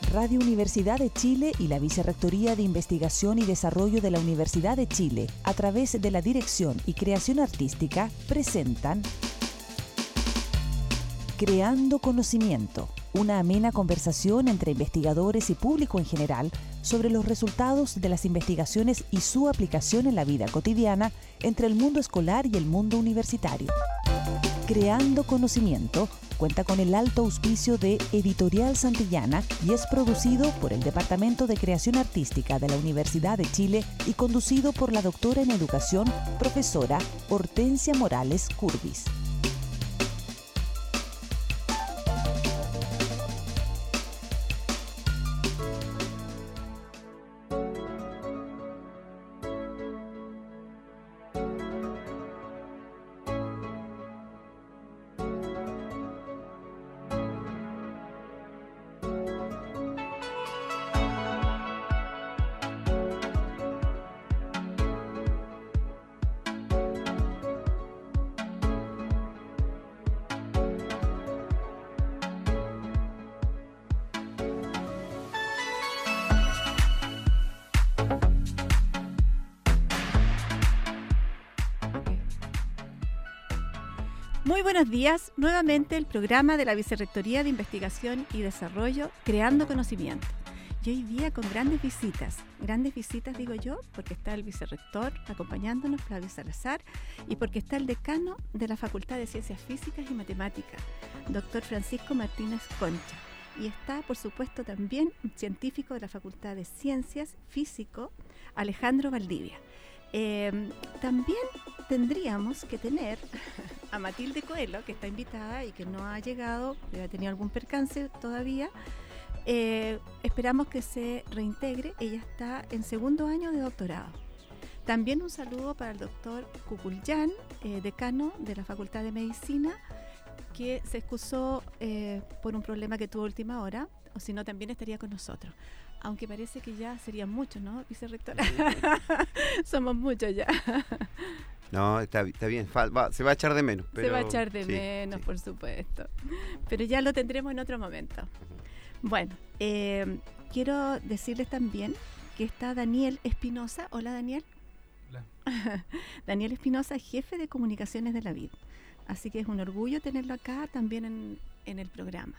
Radio Universidad de Chile y la Vicerrectoría de Investigación y Desarrollo de la Universidad de Chile, a través de la Dirección y Creación Artística, presentan Creando Conocimiento, una amena conversación entre investigadores y público en general sobre los resultados de las investigaciones y su aplicación en la vida cotidiana entre el mundo escolar y el mundo universitario. Creando Conocimiento cuenta con el alto auspicio de Editorial Santillana y es producido por el Departamento de Creación Artística de la Universidad de Chile y conducido por la doctora en Educación, profesora Hortensia Morales Curvis. Muy buenos días, nuevamente el programa de la Vicerrectoría de Investigación y Desarrollo, Creando Conocimiento. Y hoy día con grandes visitas digo yo, porque está el vicerrector acompañándonos, Flavio Salazar, y porque está el decano de la Facultad de Ciencias Físicas y Matemáticas, doctor Francisco Martínez Concha. Y está, por supuesto, también un científico de la Facultad de Ciencias, físico, Alejandro Valdivia. También tendríamos que tener a Matilde Coelho, que está invitada y que no ha llegado, debe haber tenido algún percance todavía. Esperamos que se reintegre. Ella está en segundo año de doctorado. También un saludo para el doctor Cucullán, decano de la Facultad de Medicina, que se excusó por un problema que tuvo a última hora, o si no también estaría con nosotros. Aunque parece que ya serían muchos, ¿no, vicerrectora? Somos muchos ya. No, está bien, se va a echar de menos. Pero se va a echar de menos, por supuesto. Pero ya lo tendremos en otro momento. Bueno, quiero decirles también que está Daniel Espinosa. Hola, Daniel. Hola. Daniel Espinosa, jefe de comunicaciones de la VID. Así que es un orgullo tenerlo acá también en el programa.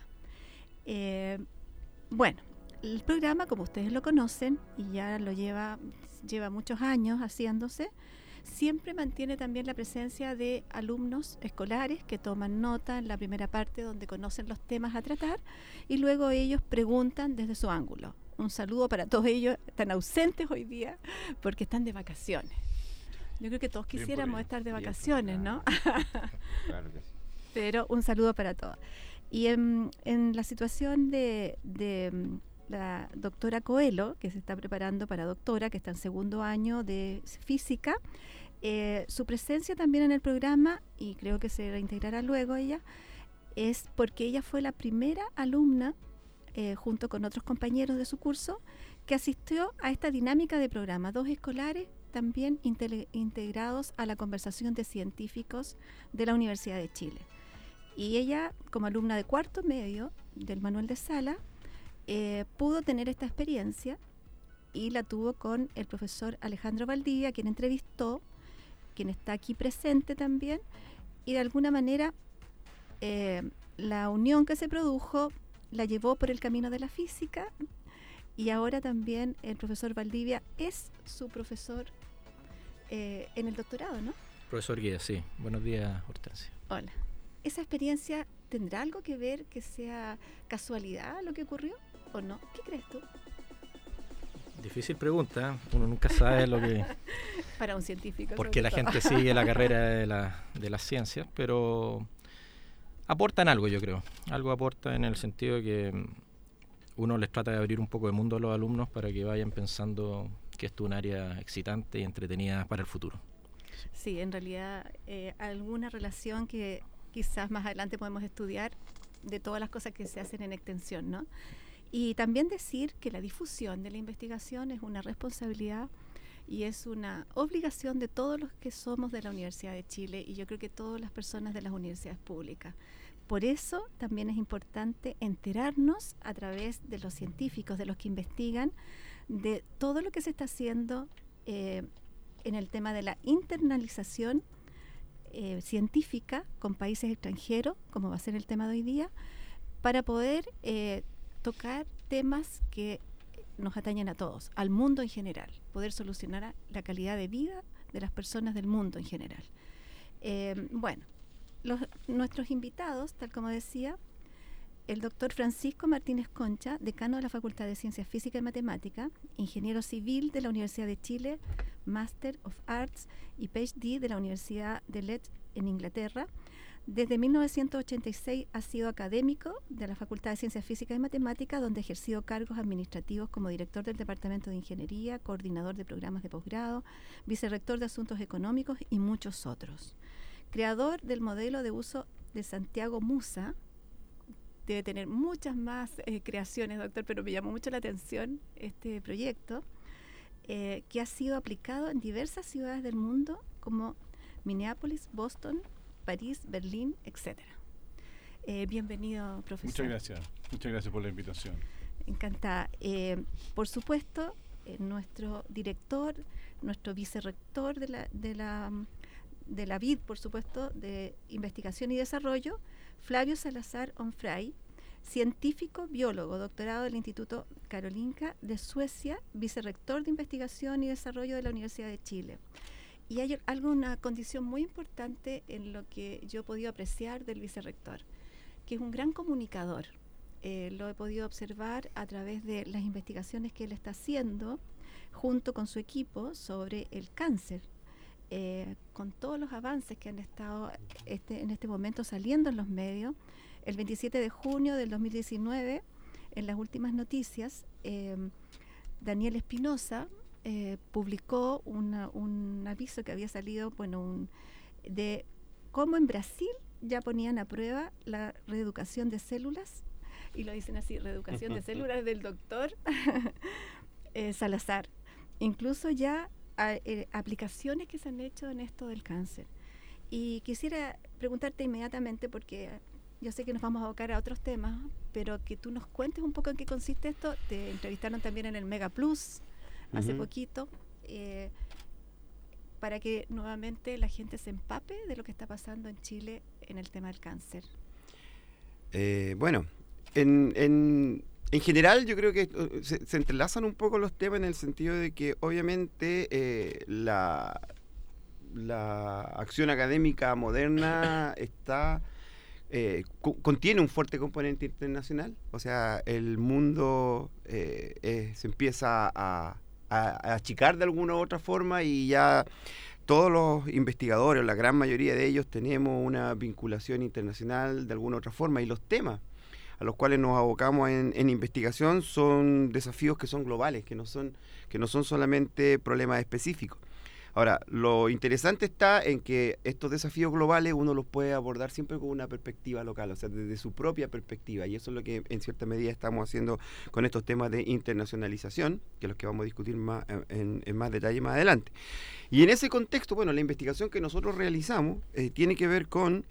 Bueno, el programa, como ustedes lo conocen, y ya lo lleva muchos años haciéndose, siempre mantiene también la presencia de alumnos escolares que toman nota en la primera parte donde conocen los temas a tratar y luego ellos preguntan desde su ángulo. Un saludo para todos ellos, están ausentes hoy día porque están de vacaciones. Yo creo que todos quisiéramos estar de vacaciones, ¿no? Claro que sí. Pero un saludo para todos. Y en la situación de la doctora Coelho, que se está preparando para doctora, que está en segundo año de física, su presencia también en el programa, y creo que se reintegrará luego ella, es porque ella fue la primera alumna, junto con otros compañeros de su curso, que asistió a esta dinámica de programa, 2 escolares también integrados a la conversación de científicos de la Universidad de Chile. Y ella, como alumna de cuarto medio del Manuel de Sala, pudo tener esta experiencia y la tuvo con el profesor Alejandro Valdivia, quien entrevistó, quien está aquí presente también, y de alguna manera la unión que se produjo la llevó por el camino de la física, y ahora también el profesor Valdivia es su profesor en el doctorado, ¿no? Profesor Guía, sí. Buenos días, Hortensia. Hola. ¿Esa experiencia tendrá algo que ver, que sea casualidad lo que ocurrió o no? ¿Qué crees tú? Difícil pregunta, uno nunca sabe lo que... Para un científico. Porque la gente sigue la carrera de las ciencias, pero aportan algo, yo creo. Algo aporta en el sentido de que uno les trata de abrir un poco de mundo a los alumnos para que vayan pensando que esto es un área excitante y entretenida para el futuro. Sí, en realidad alguna relación que quizás más adelante podemos estudiar de todas las cosas que se hacen en extensión, ¿no? Y también decir que la difusión de la investigación es una responsabilidad y es una obligación de todos los que somos de la Universidad de Chile, y yo creo que todas las personas de las universidades públicas, Por eso también es importante enterarnos a través de los científicos, de los que investigan, de todo lo que se está haciendo en el tema de la internalización científica con países extranjeros, como va a ser el tema de hoy día, para poder tocar temas que nos atañen a todos, al mundo en general, poder solucionar la calidad de vida de las personas del mundo en general. Bueno, nuestros invitados, tal como decía, el doctor Francisco Martínez Concha, decano de la Facultad de Ciencias Físicas y Matemáticas, ingeniero civil de la Universidad de Chile, Master of Arts y PhD de la Universidad de Leeds en Inglaterra. Desde 1986 ha sido académico de la Facultad de Ciencias Físicas y Matemáticas, donde ha ejercido cargos administrativos como director del Departamento de Ingeniería, coordinador de programas de posgrado, vicerrector de Asuntos Económicos y muchos otros. Creador del modelo de uso de Santiago Musa. Debe tener muchas más creaciones, doctor, pero me llamó mucho la atención este proyecto, que ha sido aplicado en diversas ciudades del mundo como Minneapolis, Boston, París, Berlín, etcétera. Bienvenido, profesor. Muchas gracias por la invitación. Encantada. Por supuesto, nuestro director, nuestro vicerrector de la VID, por supuesto, de Investigación y Desarrollo, Flavio Salazar Onfray, científico, biólogo, doctorado del Instituto Karolinska de Suecia, vicerrector de Investigación y Desarrollo de la Universidad de Chile. Y hay una condición muy importante en lo que yo he podido apreciar del vicerrector, que es un gran comunicador. Lo he podido observar a través de las investigaciones que él está haciendo junto con su equipo sobre el cáncer. Con todos los avances que han estado en este momento saliendo en los medios, el 27 de junio del 2019, en las últimas noticias, Daniel Espinosa publicó un aviso que había salido, de cómo en Brasil ya ponían a prueba la reeducación de células, y lo dicen así, reeducación de células del doctor Salazar. Incluso ya aplicaciones que se han hecho en esto del cáncer. Y quisiera preguntarte inmediatamente, porque yo sé que nos vamos a abocar a otros temas, pero que tú nos cuentes un poco en qué consiste esto. Te entrevistaron también en el Mega Plus hace poquito, para que nuevamente la gente se empape de lo que está pasando en Chile en el tema del cáncer. Bueno, en general yo creo que se entrelazan un poco los temas en el sentido de que obviamente la acción académica moderna contiene un fuerte componente internacional. O sea, el mundo se empieza a achicar de alguna u otra forma, y ya todos los investigadores, la gran mayoría de ellos, tenemos una vinculación internacional de alguna u otra forma, y los temas a los cuales nos abocamos en investigación son desafíos que son globales, que no son solamente problemas específicos. Ahora, lo interesante está en que estos desafíos globales uno los puede abordar siempre con una perspectiva local, o sea, desde su propia perspectiva, y eso es lo que en cierta medida estamos haciendo con estos temas de internacionalización, que es los que vamos a discutir en más detalle más adelante. Y en ese contexto, bueno, la investigación que nosotros realizamos tiene que ver con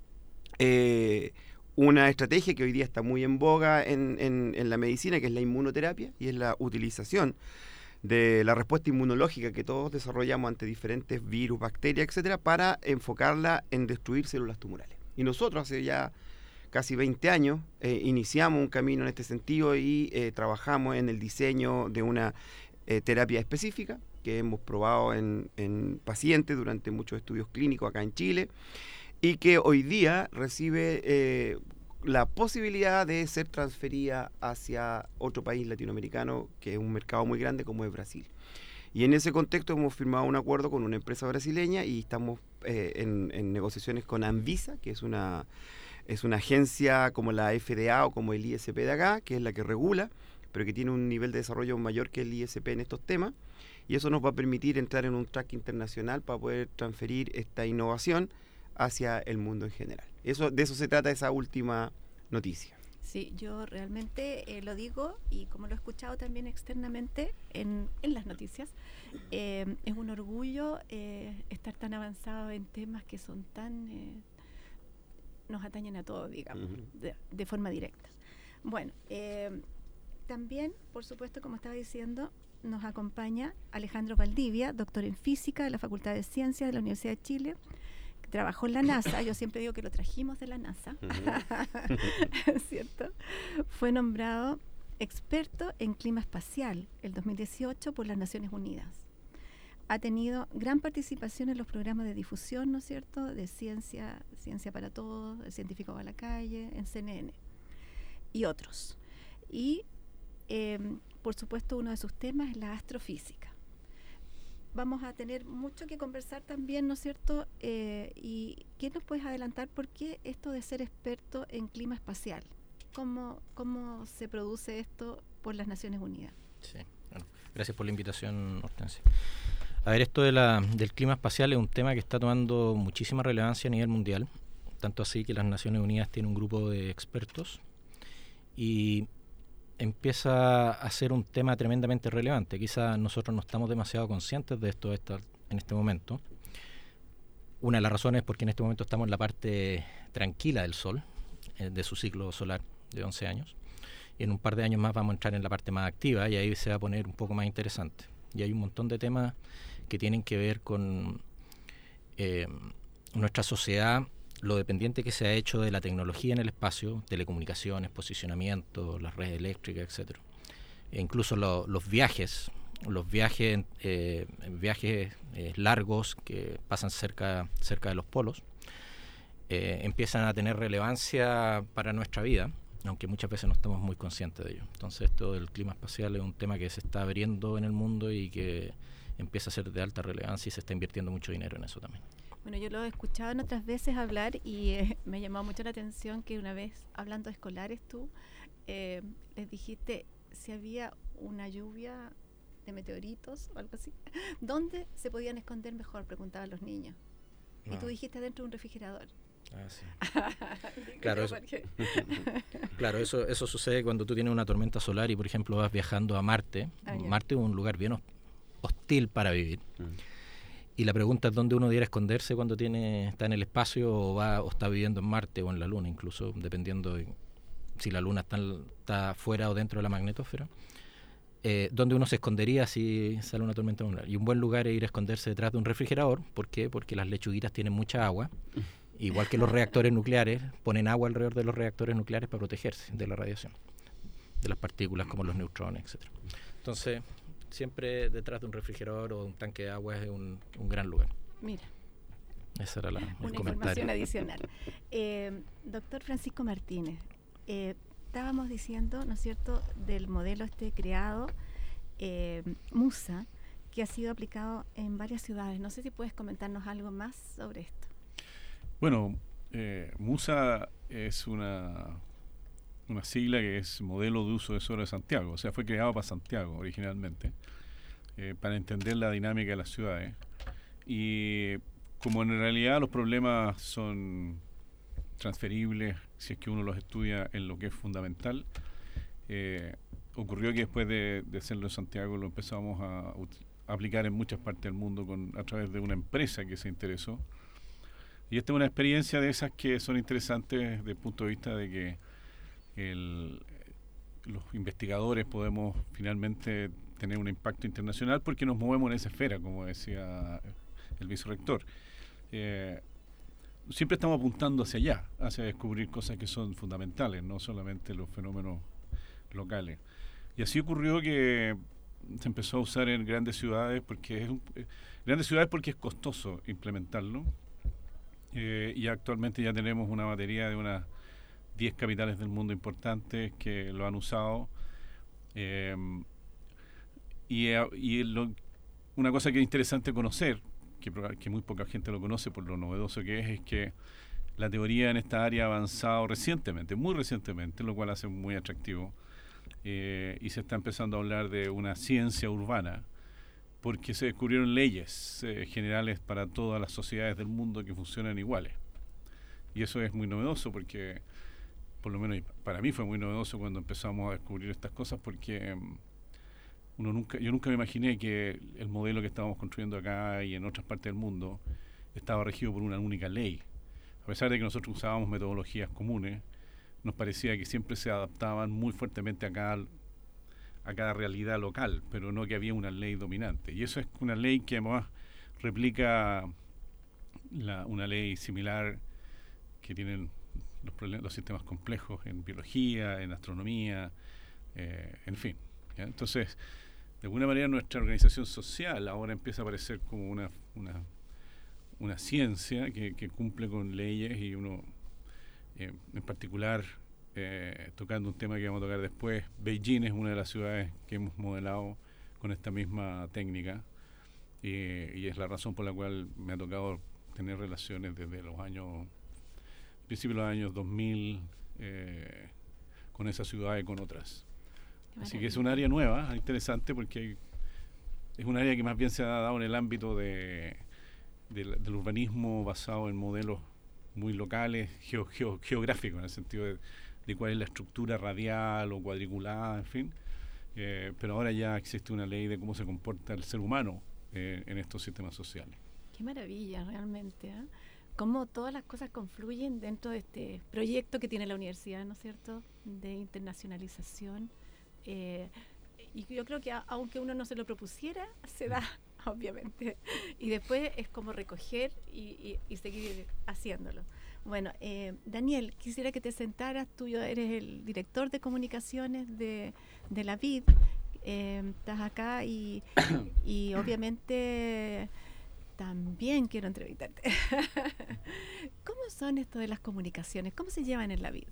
una estrategia que hoy día está muy en boga en la medicina, que es la inmunoterapia, y es la utilización de la respuesta inmunológica que todos desarrollamos ante diferentes virus, bacterias, etcétera, para enfocarla en destruir células tumorales. Y nosotros hace ya casi 20 años iniciamos un camino en este sentido y trabajamos en el diseño de una terapia específica que hemos probado en pacientes durante muchos estudios clínicos acá en Chile, y que hoy día recibe la posibilidad de ser transferida hacia otro país latinoamericano, que es un mercado muy grande como es Brasil. Y en ese contexto hemos firmado un acuerdo con una empresa brasileña, y estamos en negociaciones con Anvisa, que es una agencia como la FDA o como el ISP de acá, que es la que regula, pero que tiene un nivel de desarrollo mayor que el ISP en estos temas, y eso nos va a permitir entrar en un track internacional para poder transferir esta innovación hacia el mundo en general. De eso se trata esa última noticia. Sí, yo realmente lo digo, y como lo he escuchado también externamente en las noticias, es un orgullo estar tan avanzado en temas que son tan nos atañen a todos, digamos, Ujú. de forma directa. Bueno, también, por supuesto, como estaba diciendo, nos acompaña Alejandro Valdivia, doctor en física de la Facultad de Ciencias de la Universidad de Chile, que trabajó en la NASA. Yo siempre digo que lo trajimos de la NASA, ¿cierto? Fue nombrado experto en clima espacial el 2018 por las Naciones Unidas. Ha tenido gran participación en los programas de difusión, ¿no es cierto?, de Ciencia para Todos, El Científico va a la Calle, en CNN y otros. Y, por supuesto, uno de sus temas es la astrofísica. Vamos a tener mucho que conversar también, ¿no es cierto? ¿Y qué nos puedes adelantar? ¿Por qué esto de ser experto en clima espacial? ¿Cómo se produce esto por las Naciones Unidas? Sí, bueno, gracias por la invitación, Hortensia. A ver, esto del clima espacial es un tema que está tomando muchísima relevancia a nivel mundial, tanto así que las Naciones Unidas tienen un grupo de expertos y empieza a ser un tema tremendamente relevante. Quizás nosotros no estamos demasiado conscientes de esto en este momento. Una de las razones es porque en este momento estamos en la parte tranquila del Sol, de su ciclo solar de 11 años, y en un par de años más vamos a entrar en la parte más activa y ahí se va a poner un poco más interesante. Y hay un montón de temas que tienen que ver con nuestra sociedad, lo dependiente que se ha hecho de la tecnología en el espacio, telecomunicaciones, posicionamiento, las redes eléctricas, etcétera. E incluso los viajes largos que pasan cerca de los polos, empiezan a tener relevancia para nuestra vida, aunque muchas veces no estamos muy conscientes de ello. Entonces esto del clima espacial es un tema que se está abriendo en el mundo y que empieza a ser de alta relevancia y se está invirtiendo mucho dinero en eso también. Bueno, yo lo he escuchado en otras veces hablar y me llamó mucho la atención que una vez, hablando de escolares tú, les dijiste si había una lluvia de meteoritos o algo así, ¿dónde se podían esconder mejor? Preguntaban los niños. No. Y tú dijiste dentro de un refrigerador. Ah, sí. Claro, eso sucede cuando tú tienes una tormenta solar y, por ejemplo, vas viajando a Marte. Marte es un lugar bien hostil para vivir. Y la pregunta es dónde uno debería esconderse cuando está en el espacio o está viviendo en Marte o en la Luna, incluso dependiendo de si la Luna está fuera o dentro de la magnetosfera. ¿Dónde uno se escondería si sale una tormenta solar? Y un buen lugar es ir a esconderse detrás de un refrigerador. ¿Por qué? Porque las lechuguitas tienen mucha agua. Igual que los reactores nucleares, ponen agua alrededor de los reactores nucleares para protegerse de la radiación, de las partículas como los neutrones, etcétera. Entonces, siempre detrás de un refrigerador o un tanque de agua es un gran lugar. Mira. Esa era el comentario. Información adicional. Doctor Francisco Martínez, estábamos diciendo, ¿no es cierto?, del modelo creado, MUSA, que ha sido aplicado en varias ciudades. No sé si puedes comentarnos algo más sobre esto. Bueno, MUSA es una sigla que es Modelo de Uso de Suelo de Santiago, o sea, fue creado para Santiago originalmente, para entender la dinámica de las ciudades. Y como en realidad los problemas son transferibles, si es que uno los estudia en lo que es fundamental, ocurrió que después de hacerlo en Santiago lo empezamos a aplicar en muchas partes del mundo a través de una empresa que se interesó. Y esta es una experiencia de esas que son interesantes desde el punto de vista de que los investigadores podemos finalmente tener un impacto internacional porque nos movemos en esa esfera, como decía el vicerrector. Siempre estamos apuntando hacia allá, hacia descubrir cosas que son fundamentales, no solamente los fenómenos locales. Y así ocurrió que se empezó a usar en grandes ciudades porque es costoso implementarlo. Y actualmente ya tenemos una batería de unas 10 capitales del mundo importantes que lo han usado. Una cosa que es interesante conocer, que muy poca gente lo conoce por lo novedoso que es que la teoría en esta área ha avanzado recientemente, muy recientemente, lo cual hace muy atractivo. Y se está empezando a hablar de una ciencia urbana, porque se descubrieron leyes generales para todas las sociedades del mundo que funcionan iguales. Y eso es muy novedoso porque, por lo menos para mí fue muy novedoso cuando empezamos a descubrir estas cosas, porque yo nunca me imaginé que el modelo que estábamos construyendo acá y en otras partes del mundo estaba regido por una única ley. pesar de que nosotros usábamos metodologías comunes, nos parecía que siempre se adaptaban muy fuertemente a cada realidad local, pero no que había una ley dominante. Y eso es una ley que además replica una ley similar que tienen los sistemas complejos en biología, en astronomía, en fin. ¿Ya? Entonces, de alguna manera nuestra organización social ahora empieza a aparecer como una ciencia que cumple con leyes, y uno, en particular, tocando un tema que vamos a tocar después, Beijing es una de las ciudades que hemos modelado con esta misma técnica, y es la razón por la cual me ha tocado tener relaciones desde principios de los años 2000 con esa ciudad y con otras. Así que es un área nueva, interesante, porque es un área que más bien se ha dado en el ámbito del urbanismo basado en modelos muy locales, geográficos, en el sentido de cuál es la estructura radial o cuadriculada, en fin. Pero ahora ya existe una ley de cómo se comporta el ser humano en estos sistemas sociales. Qué maravilla, realmente, ¿eh? Cómo todas las cosas confluyen dentro de este proyecto que tiene la universidad, ¿no es cierto?, de internacionalización. Y yo creo que aunque uno no se lo propusiera, se da, obviamente. Y después es como recoger y seguir haciéndolo. Bueno, Daniel, quisiera que te sentaras. Tú eres el director de comunicaciones de la VID. Estás acá y obviamente también quiero entrevistarte. ¿Cómo son esto de las comunicaciones? ¿Cómo se llevan en la VID?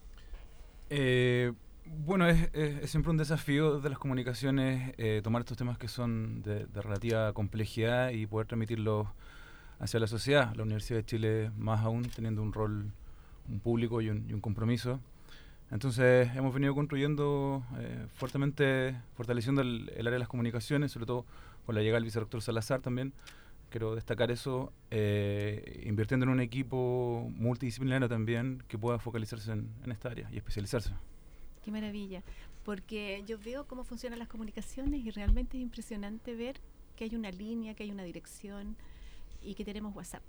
Bueno, es siempre un desafío de las comunicaciones tomar estos temas que son de relativa complejidad y poder transmitirlos hacia la sociedad. La Universidad de Chile, más aún, teniendo un rol público y un compromiso. Entonces, hemos venido construyendo fuertemente, fortaleciendo el área de las comunicaciones, sobre todo con la llegada del vicerrector Salazar también. Quiero destacar eso, invirtiendo en un equipo multidisciplinario también que pueda focalizarse en esta área y especializarse. Qué maravilla, porque yo veo cómo funcionan las comunicaciones y realmente es impresionante ver que hay una línea, que hay una dirección y que tenemos WhatsApp.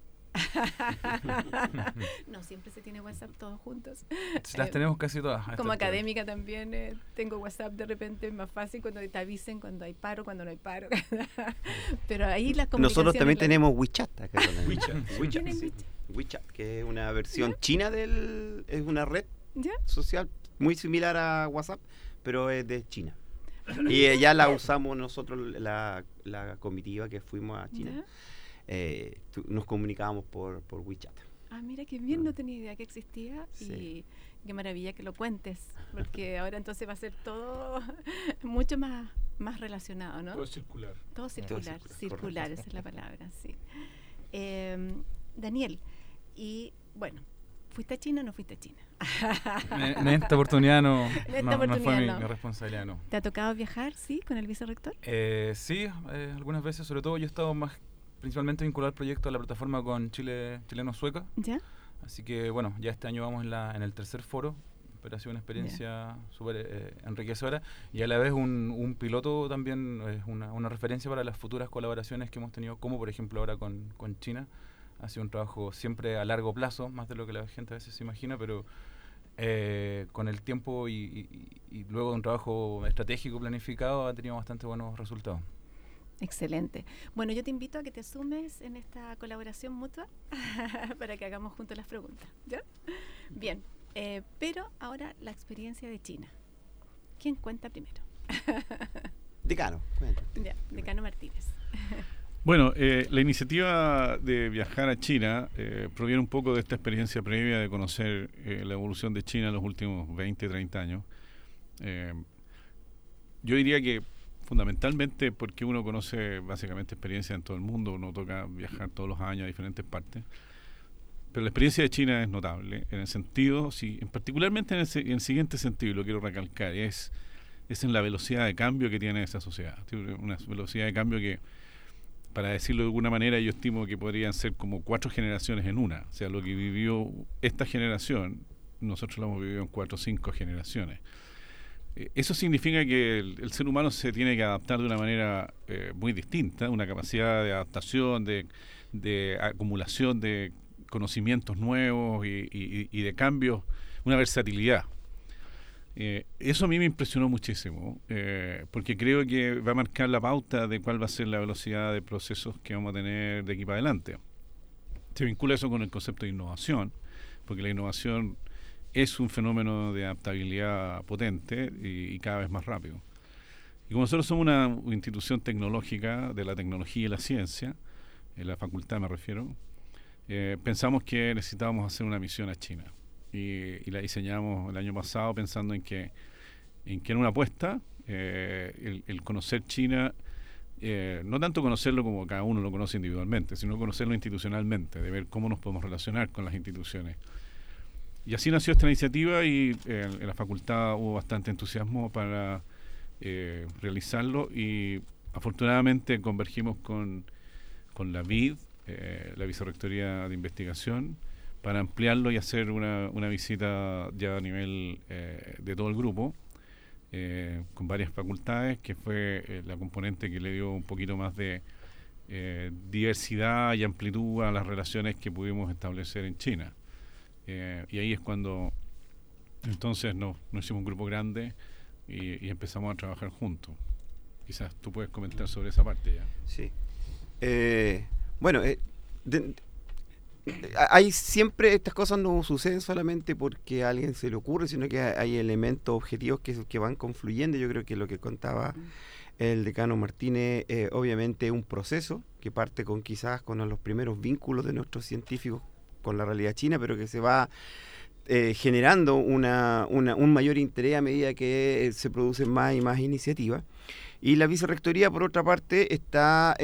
No siempre se tiene WhatsApp todos juntos. Las tenemos casi todas. Como académica también tengo WhatsApp, de repente es más fácil cuando te avisen cuando hay paro, cuando no hay paro. Pero ahí las comunicaciones... Nosotros también tenemos WeChat acá. WeChat, sí. WeChat, que es una versión china es una red social muy similar a WhatsApp, pero es de China. Y ya la usamos nosotros, la comitiva que fuimos a China. Nos comunicábamos por WeChat. Ah, mira qué bien, no tenía idea que existía. Sí. Y qué maravilla que lo cuentes, porque ahora entonces va a ser todo mucho más relacionado, ¿no? Todo circular. Todo circular, esa es la palabra, sí. Daniel, y bueno, ¿fuiste a China o no fuiste a China? En esta oportunidad no fue mi responsabilidad, no. ¿Te ha tocado viajar, sí, con el vicerrector? Sí, algunas veces, sobre todo yo he estado principalmente vinculado al proyecto de la plataforma con chileno-sueca. ¿Ya? Así que bueno, ya este año vamos en el tercer foro, pero ha sido una experiencia súper enriquecedora y a la vez un piloto también, es una referencia para las futuras colaboraciones que hemos tenido, como por ejemplo ahora con China. Ha sido un trabajo siempre a largo plazo, más de lo que la gente a veces se imagina, pero con el tiempo y luego de un trabajo estratégico planificado ha tenido bastante buenos resultados. Excelente. Bueno, yo te invito a que te sumes en esta colaboración mutua para que hagamos juntos las preguntas, ¿ya? Bien, pero ahora la experiencia de China. ¿Quién cuenta primero? Decano. Ya, Decano Martínez. Bueno, la iniciativa de viajar a China proviene un poco de esta experiencia previa de conocer la evolución de China en los últimos 20, 30 años. Yo diría que fundamentalmente porque uno conoce básicamente experiencia en todo el mundo, uno toca viajar todos los años a diferentes partes, pero la experiencia de China es notable en el sentido, particularmente en el siguiente sentido, y lo quiero recalcar, es en la velocidad de cambio que tiene esa sociedad. Tiene una velocidad de cambio que, para decirlo de alguna manera, yo estimo que podrían ser como 4 generaciones en una. O sea, lo que vivió esta generación, nosotros lo hemos vivido en 4 o 5 generaciones. Eso significa que el ser humano se tiene que adaptar de una manera muy distinta, una capacidad de adaptación, de acumulación de conocimientos nuevos y de cambios, una versatilidad. Eso a mí me impresionó muchísimo, porque creo que va a marcar la pauta de cuál va a ser la velocidad de procesos que vamos a tener de aquí para adelante. Se vincula eso con el concepto de innovación, porque la innovación es un fenómeno de adaptabilidad potente y cada vez más rápido. Y como nosotros somos una institución tecnológica de la tecnología y la ciencia, en la facultad me refiero, pensamos que necesitábamos hacer una misión a China. Y la diseñamos el año pasado pensando en que era una apuesta, el conocer China, no tanto conocerlo como cada uno lo conoce individualmente, sino conocerlo institucionalmente, de ver cómo nos podemos relacionar con las instituciones. Y así nació esta iniciativa y en la facultad hubo bastante entusiasmo para realizarlo, y afortunadamente convergimos con la VID, la Vicerrectoría de Investigación, para ampliarlo y hacer una visita ya a nivel de todo el grupo, con varias facultades, que fue la componente que le dio un poquito más de diversidad y amplitud a las relaciones que pudimos establecer en China. Y ahí es cuando entonces nos hicimos un grupo grande y empezamos a trabajar juntos. Quizás tú puedes comentar sobre esa parte ya. Sí. Bueno, hay siempre, estas cosas no suceden solamente porque a alguien se le ocurre, sino que hay elementos objetivos que van confluyendo. Yo creo que lo que contaba el decano Martínez, obviamente es un proceso que parte quizás con los primeros vínculos de nuestros científicos con la realidad china, pero que se va generando un mayor interés a medida que se producen más y más iniciativas. Y la vicerrectoría, por otra parte, está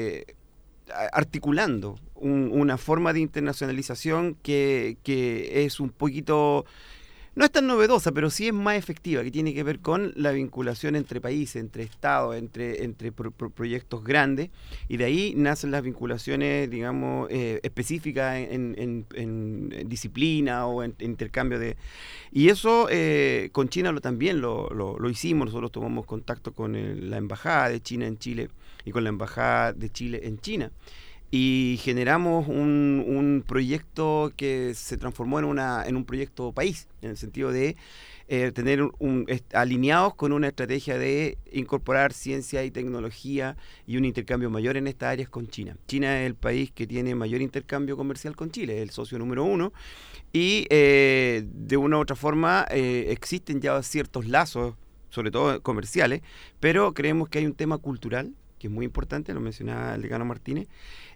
articulando una forma de internacionalización que es un poquito, no es tan novedosa, pero sí es más efectiva, que tiene que ver con la vinculación entre países, entre estados, entre proyectos grandes, y de ahí nacen las vinculaciones, digamos, específicas en disciplina o en intercambio de... Y eso con China también lo hicimos. Nosotros tomamos contacto con la Embajada de China en Chile y con la Embajada de Chile en China, y generamos un proyecto que se transformó en un proyecto país, en el sentido de tener alineados con una estrategia de incorporar ciencia y tecnología y un intercambio mayor en estas áreas con China. China es el país que tiene mayor intercambio comercial con Chile, es el socio número 1, y de una u otra forma existen ya ciertos lazos, sobre todo comerciales, pero creemos que hay un tema cultural que es muy importante, lo mencionaba el decano Martínez,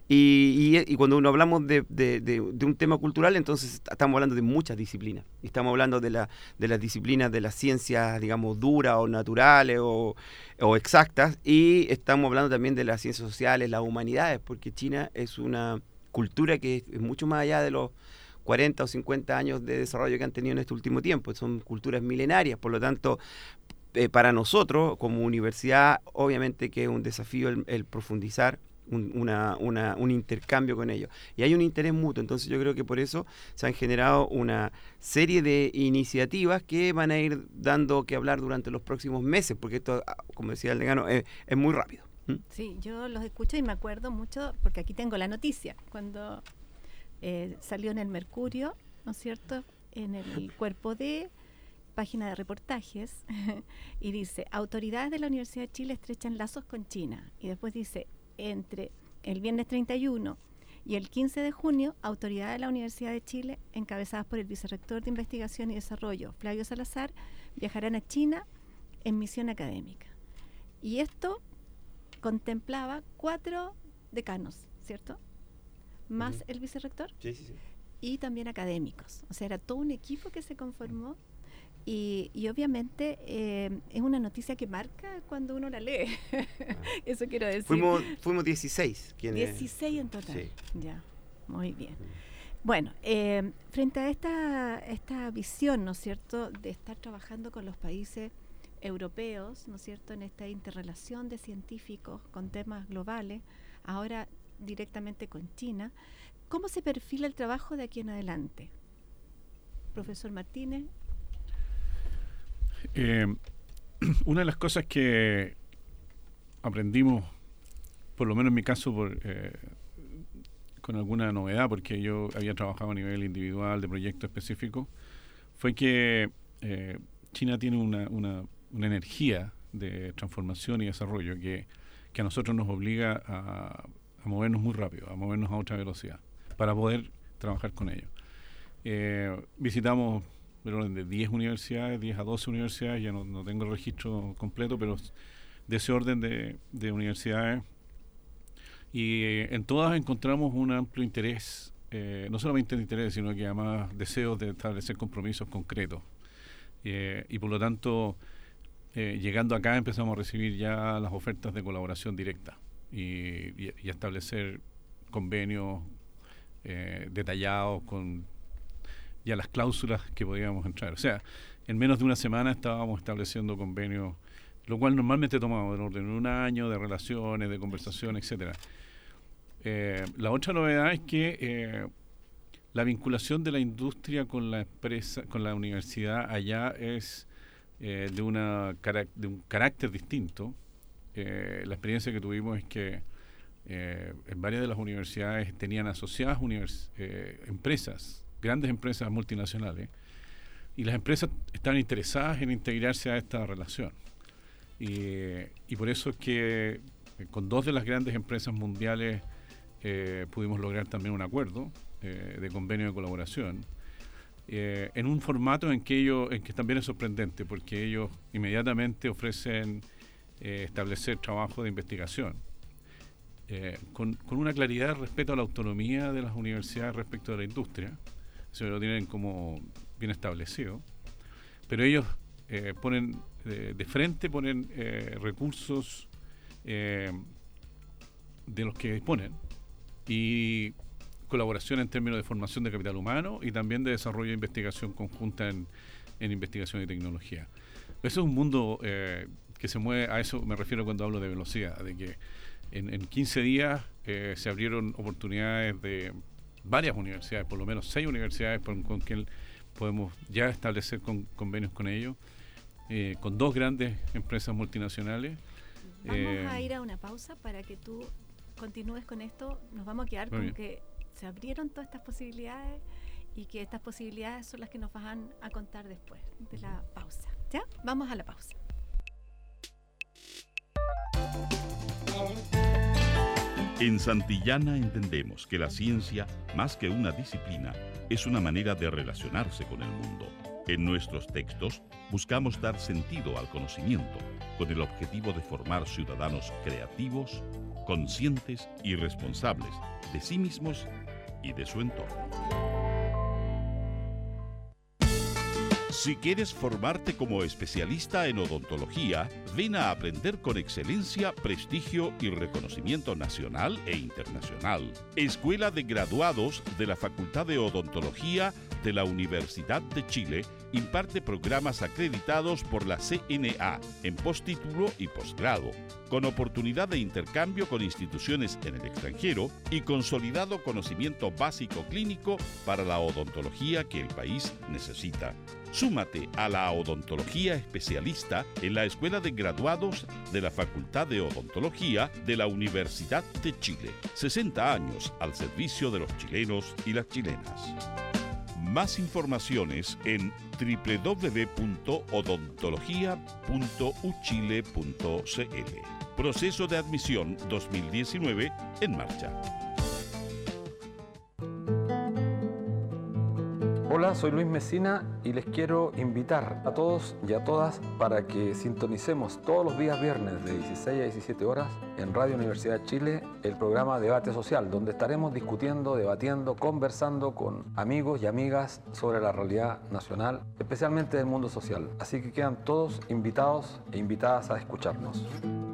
y cuando hablamos de un tema cultural, entonces estamos hablando de muchas disciplinas, y estamos hablando de las disciplinas de las ciencias, digamos, duras o naturales o exactas, y estamos hablando también de las ciencias sociales, las humanidades, porque China es una cultura que es mucho más allá de los 40 o 50 años de desarrollo que han tenido en este último tiempo. Son culturas milenarias, por lo tanto, para nosotros como universidad, obviamente que es un desafío el profundizar un intercambio con ellos, y hay un interés mutuo. Entonces yo creo que por eso se han generado una serie de iniciativas que van a ir dando que hablar durante los próximos meses, porque esto, como decía el decano, es muy rápido. Sí, yo los escucho y me acuerdo mucho, porque aquí tengo la noticia, cuando salió en el Mercurio, ¿no es cierto?, en el cuerpo de página de reportajes, y dice: autoridades de la Universidad de Chile estrechan lazos con China, y después dice: entre el viernes 31 y el 15 de junio, autoridades de la Universidad de Chile, encabezadas por el vicerrector de Investigación y Desarrollo, Flavio Salazar, viajarán a China en misión académica. Y esto contemplaba 4 decanos, ¿cierto? Más el vicerrector. Sí, sí, sí. Y también académicos. O sea, era todo un equipo que se conformó. Y obviamente es una noticia que marca cuando uno la lee. Eso quiero decir. Fuimos 16. 16 en total. Sí. Ya, muy bien. Bueno, frente a esta visión, ¿no es cierto?, de estar trabajando con los países europeos, ¿no es cierto?, en esta interrelación de científicos con temas globales, ahora directamente con China, ¿cómo se perfila el trabajo de aquí en adelante? Profesor Martínez. Una de las cosas que aprendimos, por lo menos en mi caso, con alguna novedad, porque yo había trabajado a nivel individual de proyectos específicos, fue que China tiene una energía de transformación y desarrollo que a nosotros nos obliga a movernos muy rápido, a movernos a otra velocidad, para poder trabajar con ellos. Visitamos del orden de 10 universidades, 10 a 12 universidades, ya no tengo el registro completo, pero de ese orden de universidades, y en todas encontramos un amplio interés, no solamente interés, sino que además deseos de establecer compromisos concretos. Y por lo tanto, llegando acá empezamos a recibir ya las ofertas de colaboración directa y establecer convenios detallados con ya las cláusulas que podíamos entrar. O sea, en menos de una semana estábamos estableciendo convenios, lo cual normalmente tomamos del orden de un año de relaciones, de conversación, etcétera. La otra novedad es que la vinculación de la industria con la empresa, con la universidad allá es de un carácter distinto. La experiencia que tuvimos es que en varias de las universidades tenían asociadas empresas, grandes empresas multinacionales, y las empresas están interesadas en integrarse a esta relación. Y por eso es que con 2 de las grandes empresas mundiales pudimos lograr también un acuerdo de convenio de colaboración en un formato en que también es sorprendente, porque ellos inmediatamente ofrecen establecer trabajo de investigación con una claridad respecto a la autonomía de las universidades respecto de la industria. Eso lo tienen como bien establecido, pero ellos ponen de frente recursos de los que disponen y colaboración en términos de formación de capital humano y también de desarrollo de investigación conjunta en investigación y tecnología. Eso es un mundo que se mueve, a eso me refiero cuando hablo de velocidad, de que en 15 días se abrieron oportunidades de varias universidades, por lo menos 6 universidades con quien podemos ya establecer convenios con ellos, con 2 grandes empresas multinacionales. Vamos a ir a una pausa para que tú continúes con esto. Nos vamos a quedar con que se abrieron todas estas posibilidades y que estas posibilidades son las que nos van a contar después de la pausa. ¿Ya? Vamos a la pausa. En Santillana entendemos que la ciencia, más que una disciplina, es una manera de relacionarse con el mundo. En nuestros textos buscamos dar sentido al conocimiento, con el objetivo de formar ciudadanos creativos, conscientes y responsables de sí mismos y de su entorno. Si quieres formarte como especialista en odontología, ven a aprender con excelencia, prestigio y reconocimiento nacional e internacional. Escuela de Graduados de la Facultad de Odontología de la Universidad de Chile imparte programas acreditados por la CNA en postítulo y posgrado, con oportunidad de intercambio con instituciones en el extranjero y consolidado conocimiento básico clínico para la odontología que el país necesita. Súmate a la odontología especialista en la Escuela de Graduados de la Facultad de Odontología de la Universidad de Chile. 60 años al servicio de los chilenos y las chilenas. Más informaciones en www.odontologia.uchile.cl. Proceso de admisión 2019 en marcha. Hola, soy Luis Mesina y les quiero invitar a todos y a todas para que sintonicemos todos los días viernes de 16 a 17 horas en Radio Universidad de Chile el programa Debate Social, donde estaremos discutiendo, debatiendo, conversando con amigos y amigas sobre la realidad nacional, especialmente del mundo social. Así que quedan todos invitados e invitadas a escucharnos.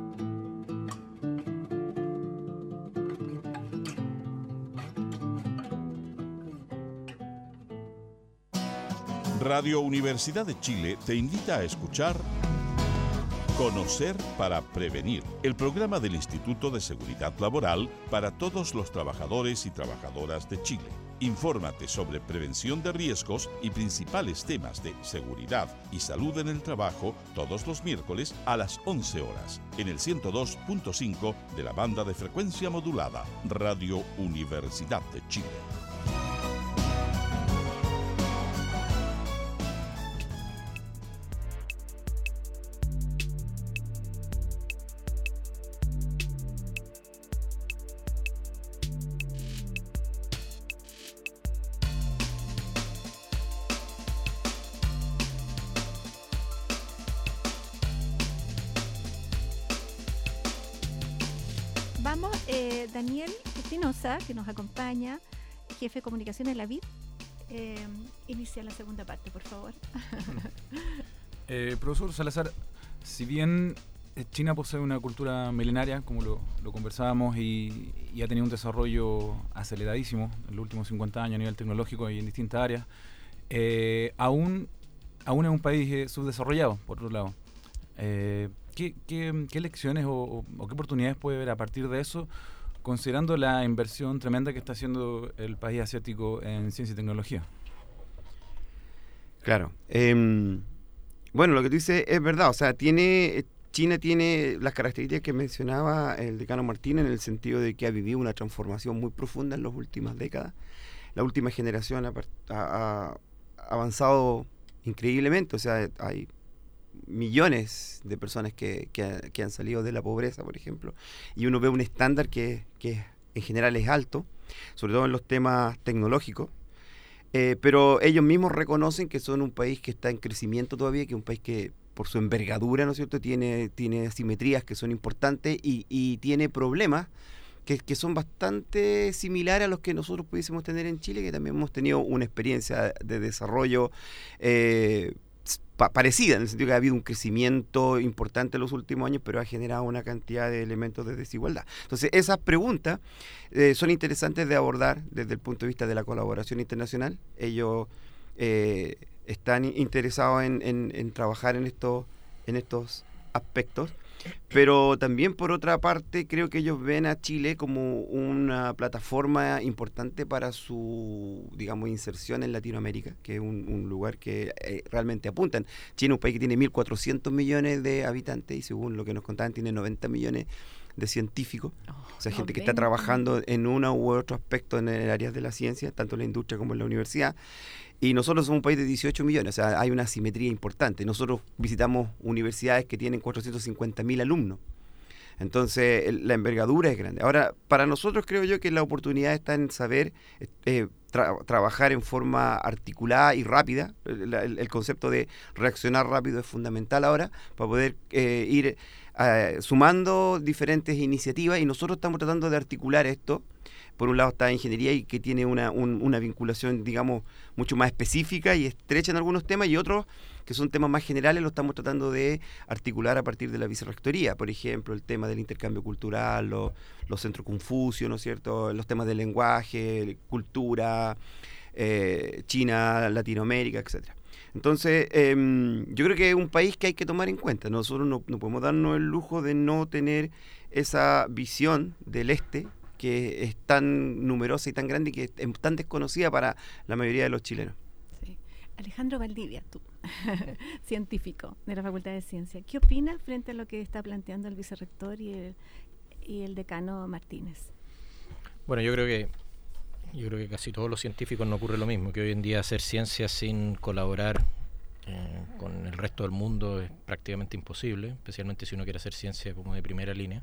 Radio Universidad de Chile te invita a escuchar Conocer para Prevenir, el programa del Instituto de Seguridad Laboral para todos los trabajadores y trabajadoras de Chile. Infórmate sobre prevención de riesgos y principales temas de seguridad y salud en el trabajo todos los miércoles a las 11 horas en el 102.5 de la banda de frecuencia modulada Radio Universidad de Chile. Vamos, Daniel Espinosa, que nos acompaña, jefe de comunicación en la VID. Inicia la segunda parte, por favor. Profesor Salazar, si bien China posee una cultura milenaria, como lo conversábamos, y ha tenido un desarrollo aceleradísimo en los últimos 50 años a nivel tecnológico y en distintas áreas, aún es un país subdesarrollado, por otro lado. ¿Qué lecciones o qué oportunidades puede ver a partir de eso, considerando la inversión tremenda que está haciendo el país asiático en ciencia y tecnología? Claro. Bueno, lo que tú dices es verdad. O sea, China tiene las características que mencionaba el decano Martín, en el sentido de que ha vivido una transformación muy profunda en las últimas décadas. La última generación ha avanzado increíblemente. O sea, hay millones de personas que han salido de la pobreza, por ejemplo, y uno ve un estándar que en general es alto, sobre todo en los temas tecnológicos, pero ellos mismos reconocen que son un país que está en crecimiento todavía, que es un país que por su envergadura, ¿no es cierto?, tiene asimetrías que son importantes y tiene problemas que son bastante similares a los que nosotros pudiésemos tener en Chile, que también hemos tenido una experiencia de desarrollo parecida, en el sentido que ha habido un crecimiento importante en los últimos años, pero ha generado una cantidad de elementos de desigualdad. Entonces, esas preguntas son interesantes de abordar desde el punto de vista de la colaboración internacional. Ellos están interesados en trabajar en estos aspectos, pero también, por otra parte, creo que ellos ven a Chile como una plataforma importante para su, digamos, inserción en Latinoamérica, que es un lugar que realmente apuntan. Chile es un país que tiene 1.400 millones de habitantes y, según lo que nos contaban, tiene 90 millones de científicos, o sea, gente que está trabajando en uno u otro aspecto en el área de la ciencia, tanto en la industria como en la universidad. Y nosotros somos un país de 18 millones, o sea, hay una asimetría importante. Nosotros visitamos universidades que tienen 450.000 alumnos. Entonces, la envergadura es grande. Ahora, para nosotros creo yo que la oportunidad está en saber trabajar en forma articulada y rápida. El concepto de reaccionar rápido es fundamental ahora para poder ir sumando diferentes iniciativas, y nosotros estamos tratando de articular esto. Por un lado está ingeniería, y que tiene una vinculación, digamos, mucho más específica y estrecha en algunos temas, y otros que son temas más generales lo estamos tratando de articular a partir de la vicerrectoría. Por ejemplo, el tema del intercambio cultural, los centros Confucio, ¿no es cierto?, los temas del lenguaje, cultura, China, Latinoamérica, etcétera. Entonces, yo creo que es un país que hay que tomar en cuenta. Nosotros no podemos darnos el lujo de no tener esa visión del este, que es tan numerosa y tan grande y que es tan desconocida para la mayoría de los chilenos. Sí. Alejandro Valdivia, tú, científico de la Facultad de Ciencias, ¿qué opinas frente a lo que está planteando el vicerrector y el decano Martínez? Bueno, yo creo que casi todos los científicos no ocurre lo mismo, que hoy en día hacer ciencia sin colaborar con el resto del mundo es prácticamente imposible, especialmente si uno quiere hacer ciencia como de primera línea.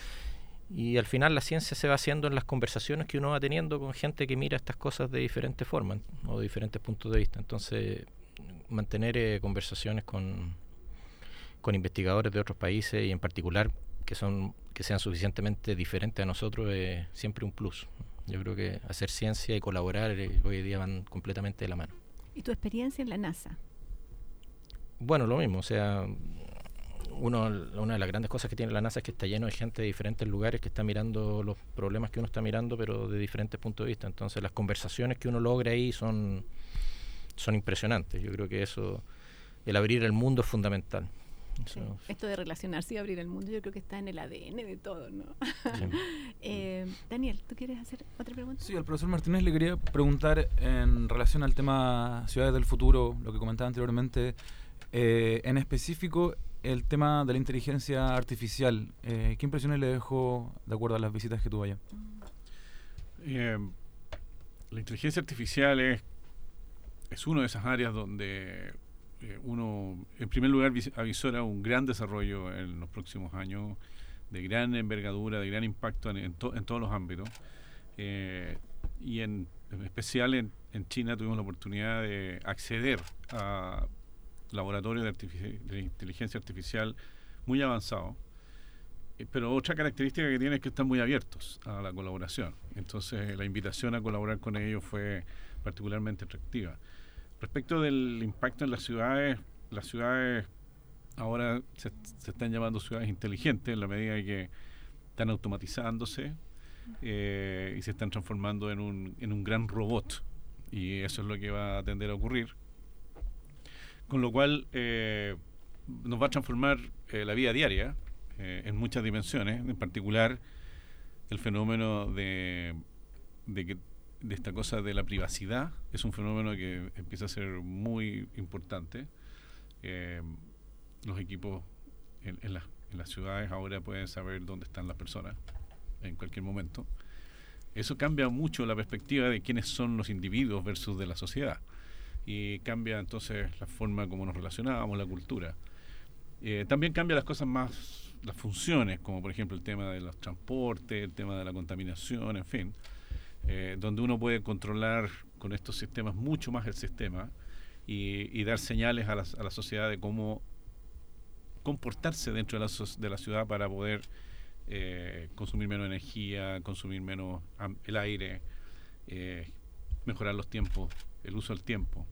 Y al final la ciencia se va haciendo en las conversaciones que uno va teniendo con gente que mira estas cosas de diferentes formas o de diferentes puntos de vista. Entonces, mantener conversaciones con investigadores de otros países, y en particular que sean suficientemente diferentes a nosotros, es siempre un plus. Yo creo que hacer ciencia y colaborar hoy día van completamente de la mano. ¿Y tu experiencia en la NASA? Bueno, lo mismo, o sea, una de las grandes cosas que tiene la NASA es que está lleno de gente de diferentes lugares que está mirando los problemas que uno está mirando, pero de diferentes puntos de vista. Entonces, las conversaciones que uno logra ahí son impresionantes. Yo creo que el abrir el mundo es fundamental. Sí. Esto de relacionarse y abrir el mundo, yo creo que está en el ADN de todo, ¿no? Sí. Daniel, ¿tú quieres hacer otra pregunta? Sí, al profesor Martínez le quería preguntar en relación al tema ciudades del futuro, lo que comentaba anteriormente, en específico el tema de la inteligencia artificial. ¿Qué impresiones le dejó de acuerdo a las visitas que tuvo allá? La inteligencia artificial es una de esas áreas donde uno, en primer lugar, avisora un gran desarrollo en los próximos años, de gran envergadura, de gran impacto en todos los ámbitos. Y en especial en China tuvimos la oportunidad de acceder a laboratorios de inteligencia artificial muy avanzados. Pero otra característica que tiene es que están muy abiertos a la colaboración. Entonces la invitación a colaborar con ellos fue particularmente atractiva. Respecto del impacto en las ciudades ahora se están llamando ciudades inteligentes en la medida en que están automatizándose y se están transformando en un gran robot. Y eso es lo que va a tender a ocurrir. Con lo cual nos va a transformar la vida diaria en muchas dimensiones, en particular el fenómeno de esta cosa de la privacidad es un fenómeno que empieza a ser muy importante. Los equipos en las ciudades ahora pueden saber dónde están las personas en cualquier momento. Eso cambia mucho la perspectiva de quiénes son los individuos versus de la sociedad, y cambia entonces la forma como nos relacionamos, la cultura. También cambia las cosas más, las funciones, como por ejemplo el tema de los transportes, el tema de la contaminación, en fin, donde uno puede controlar con estos sistemas mucho más el sistema y dar señales a la sociedad de cómo comportarse dentro de la ciudad para poder consumir menos energía, consumir menos el aire, mejorar los tiempos, el uso del tiempo.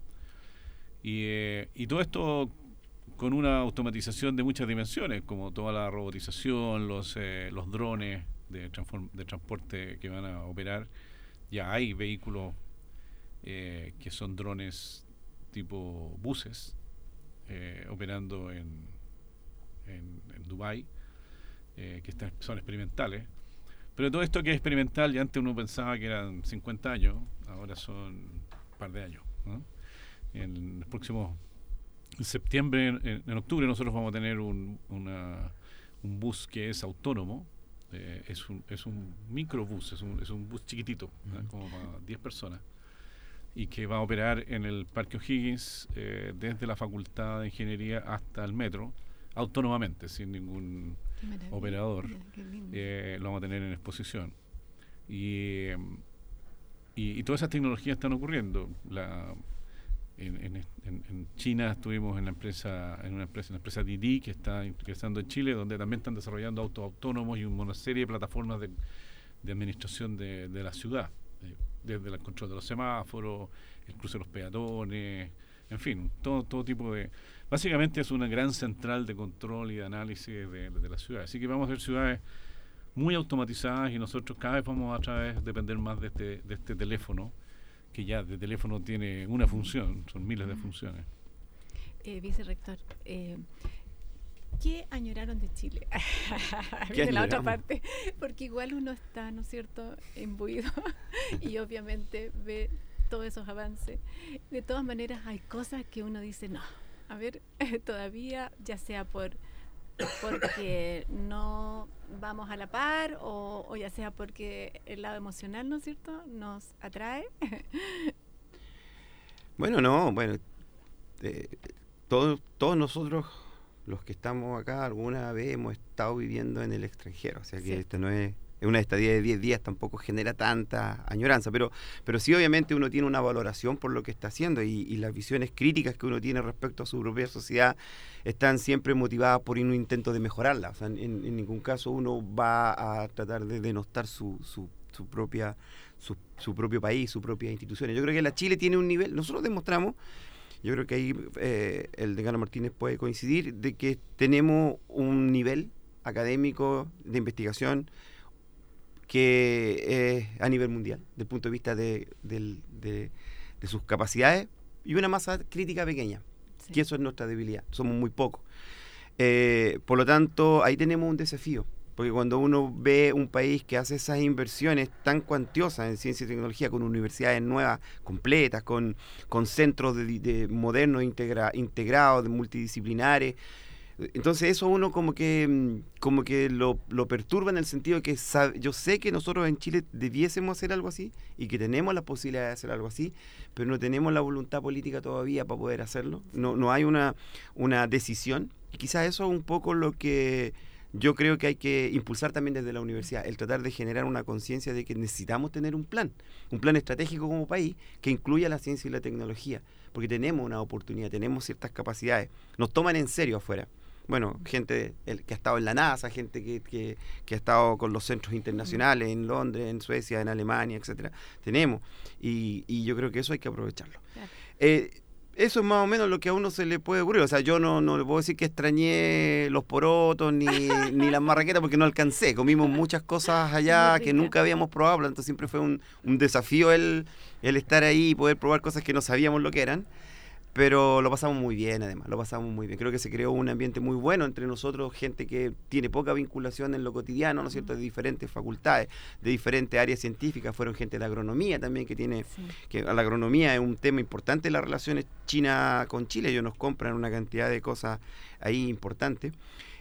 Y todo esto con una automatización de muchas dimensiones, como toda la robotización, los drones de transporte que van a operar. Ya hay vehículos que son drones tipo buses operando en Dubái, que son experimentales. Pero todo esto que es experimental, ya antes uno pensaba que eran 50 años, ahora son un par de años, ¿no? En los próximos, en septiembre, en octubre, nosotros vamos a tener un bus que es autónomo. Es un microbús, es un bus chiquitito, como para 10 personas, y que va a operar en el Parque O'Higgins desde la Facultad de Ingeniería hasta el metro, autónomamente, sin ningún operador. Lo vamos a tener en exposición. Y todas esas tecnologías están ocurriendo. En China estuvimos en una empresa Didi, que está ingresando en Chile, donde también están desarrollando autos autónomos y una serie de plataformas de administración de la ciudad, desde el control de los semáforos, el cruce de los peatones, en fin, todo tipo de... Básicamente es una gran central de control y de análisis de la ciudad. Así que vamos a ver ciudades muy automatizadas, y nosotros cada vez vamos a depender más de este teléfono, que ya de teléfono tiene una función, son miles de funciones. Vicerrector, ¿qué añoraron de Chile? De la otra parte, porque igual uno está, ¿no es cierto?, imbuido y obviamente ve todos esos avances. De todas maneras hay cosas que uno dice, no, a ver, todavía, ya sea porque no vamos a la par o ya sea porque el lado emocional, ¿no es cierto?, nos atrae. Todos nosotros, los que estamos acá, alguna vez hemos estado viviendo en el extranjero, o sea que esto no es una estadía de 10 días, tampoco genera tanta añoranza, pero sí, obviamente uno tiene una valoración por lo que está haciendo, y las visiones críticas que uno tiene respecto a su propia sociedad están siempre motivadas por un intento de mejorarla. O sea, en ningún caso uno va a tratar de denostar su propio país, su propia institución. Yo creo que la Chile tiene un nivel, nosotros demostramos, yo creo que ahí el decano Martínez puede coincidir, de que tenemos un nivel académico de investigación que es a nivel mundial, desde el punto de vista de sus capacidades, y una masa crítica pequeña, que eso es nuestra debilidad, somos muy pocos. Por lo tanto, ahí tenemos un desafío. Porque cuando uno ve un país que hace esas inversiones tan cuantiosas en ciencia y tecnología, con universidades nuevas, completas, con centros de modernos integrados, de multidisciplinares, entonces eso uno como que lo perturba en el sentido de que yo sé que nosotros en Chile debiésemos hacer algo así y que tenemos la posibilidad de hacer algo así, pero no tenemos la voluntad política todavía para poder hacerlo. No hay una decisión, y quizás eso es un poco lo que yo creo que hay que impulsar también desde la universidad, el tratar de generar una conciencia de que necesitamos tener un plan estratégico como país que incluya la ciencia y la tecnología, porque tenemos una oportunidad, tenemos ciertas capacidades, nos toman en serio afuera. Bueno, gente que ha estado en la NASA, gente que ha estado con los centros internacionales en Londres, en Suecia, en Alemania, etcétera. Tenemos, y yo creo que eso hay que aprovecharlo. Claro. Eso es más o menos lo que a uno se le puede ocurrir. O sea, yo no le puedo decir que extrañé los porotos ni las marraquetas porque no alcancé. Comimos muchas cosas allá que nunca habíamos probado, entonces siempre fue un desafío el estar ahí y poder probar cosas que no sabíamos lo que eran. Pero lo pasamos muy bien, además, lo pasamos muy bien. Creo que se creó un ambiente muy bueno entre nosotros, gente que tiene poca vinculación en lo cotidiano, ¿no es cierto?, de diferentes facultades, de diferentes áreas científicas. Fueron gente de agronomía también, que la agronomía es un tema importante en las relaciones China con Chile. Ellos nos compran una cantidad de cosas ahí importantes.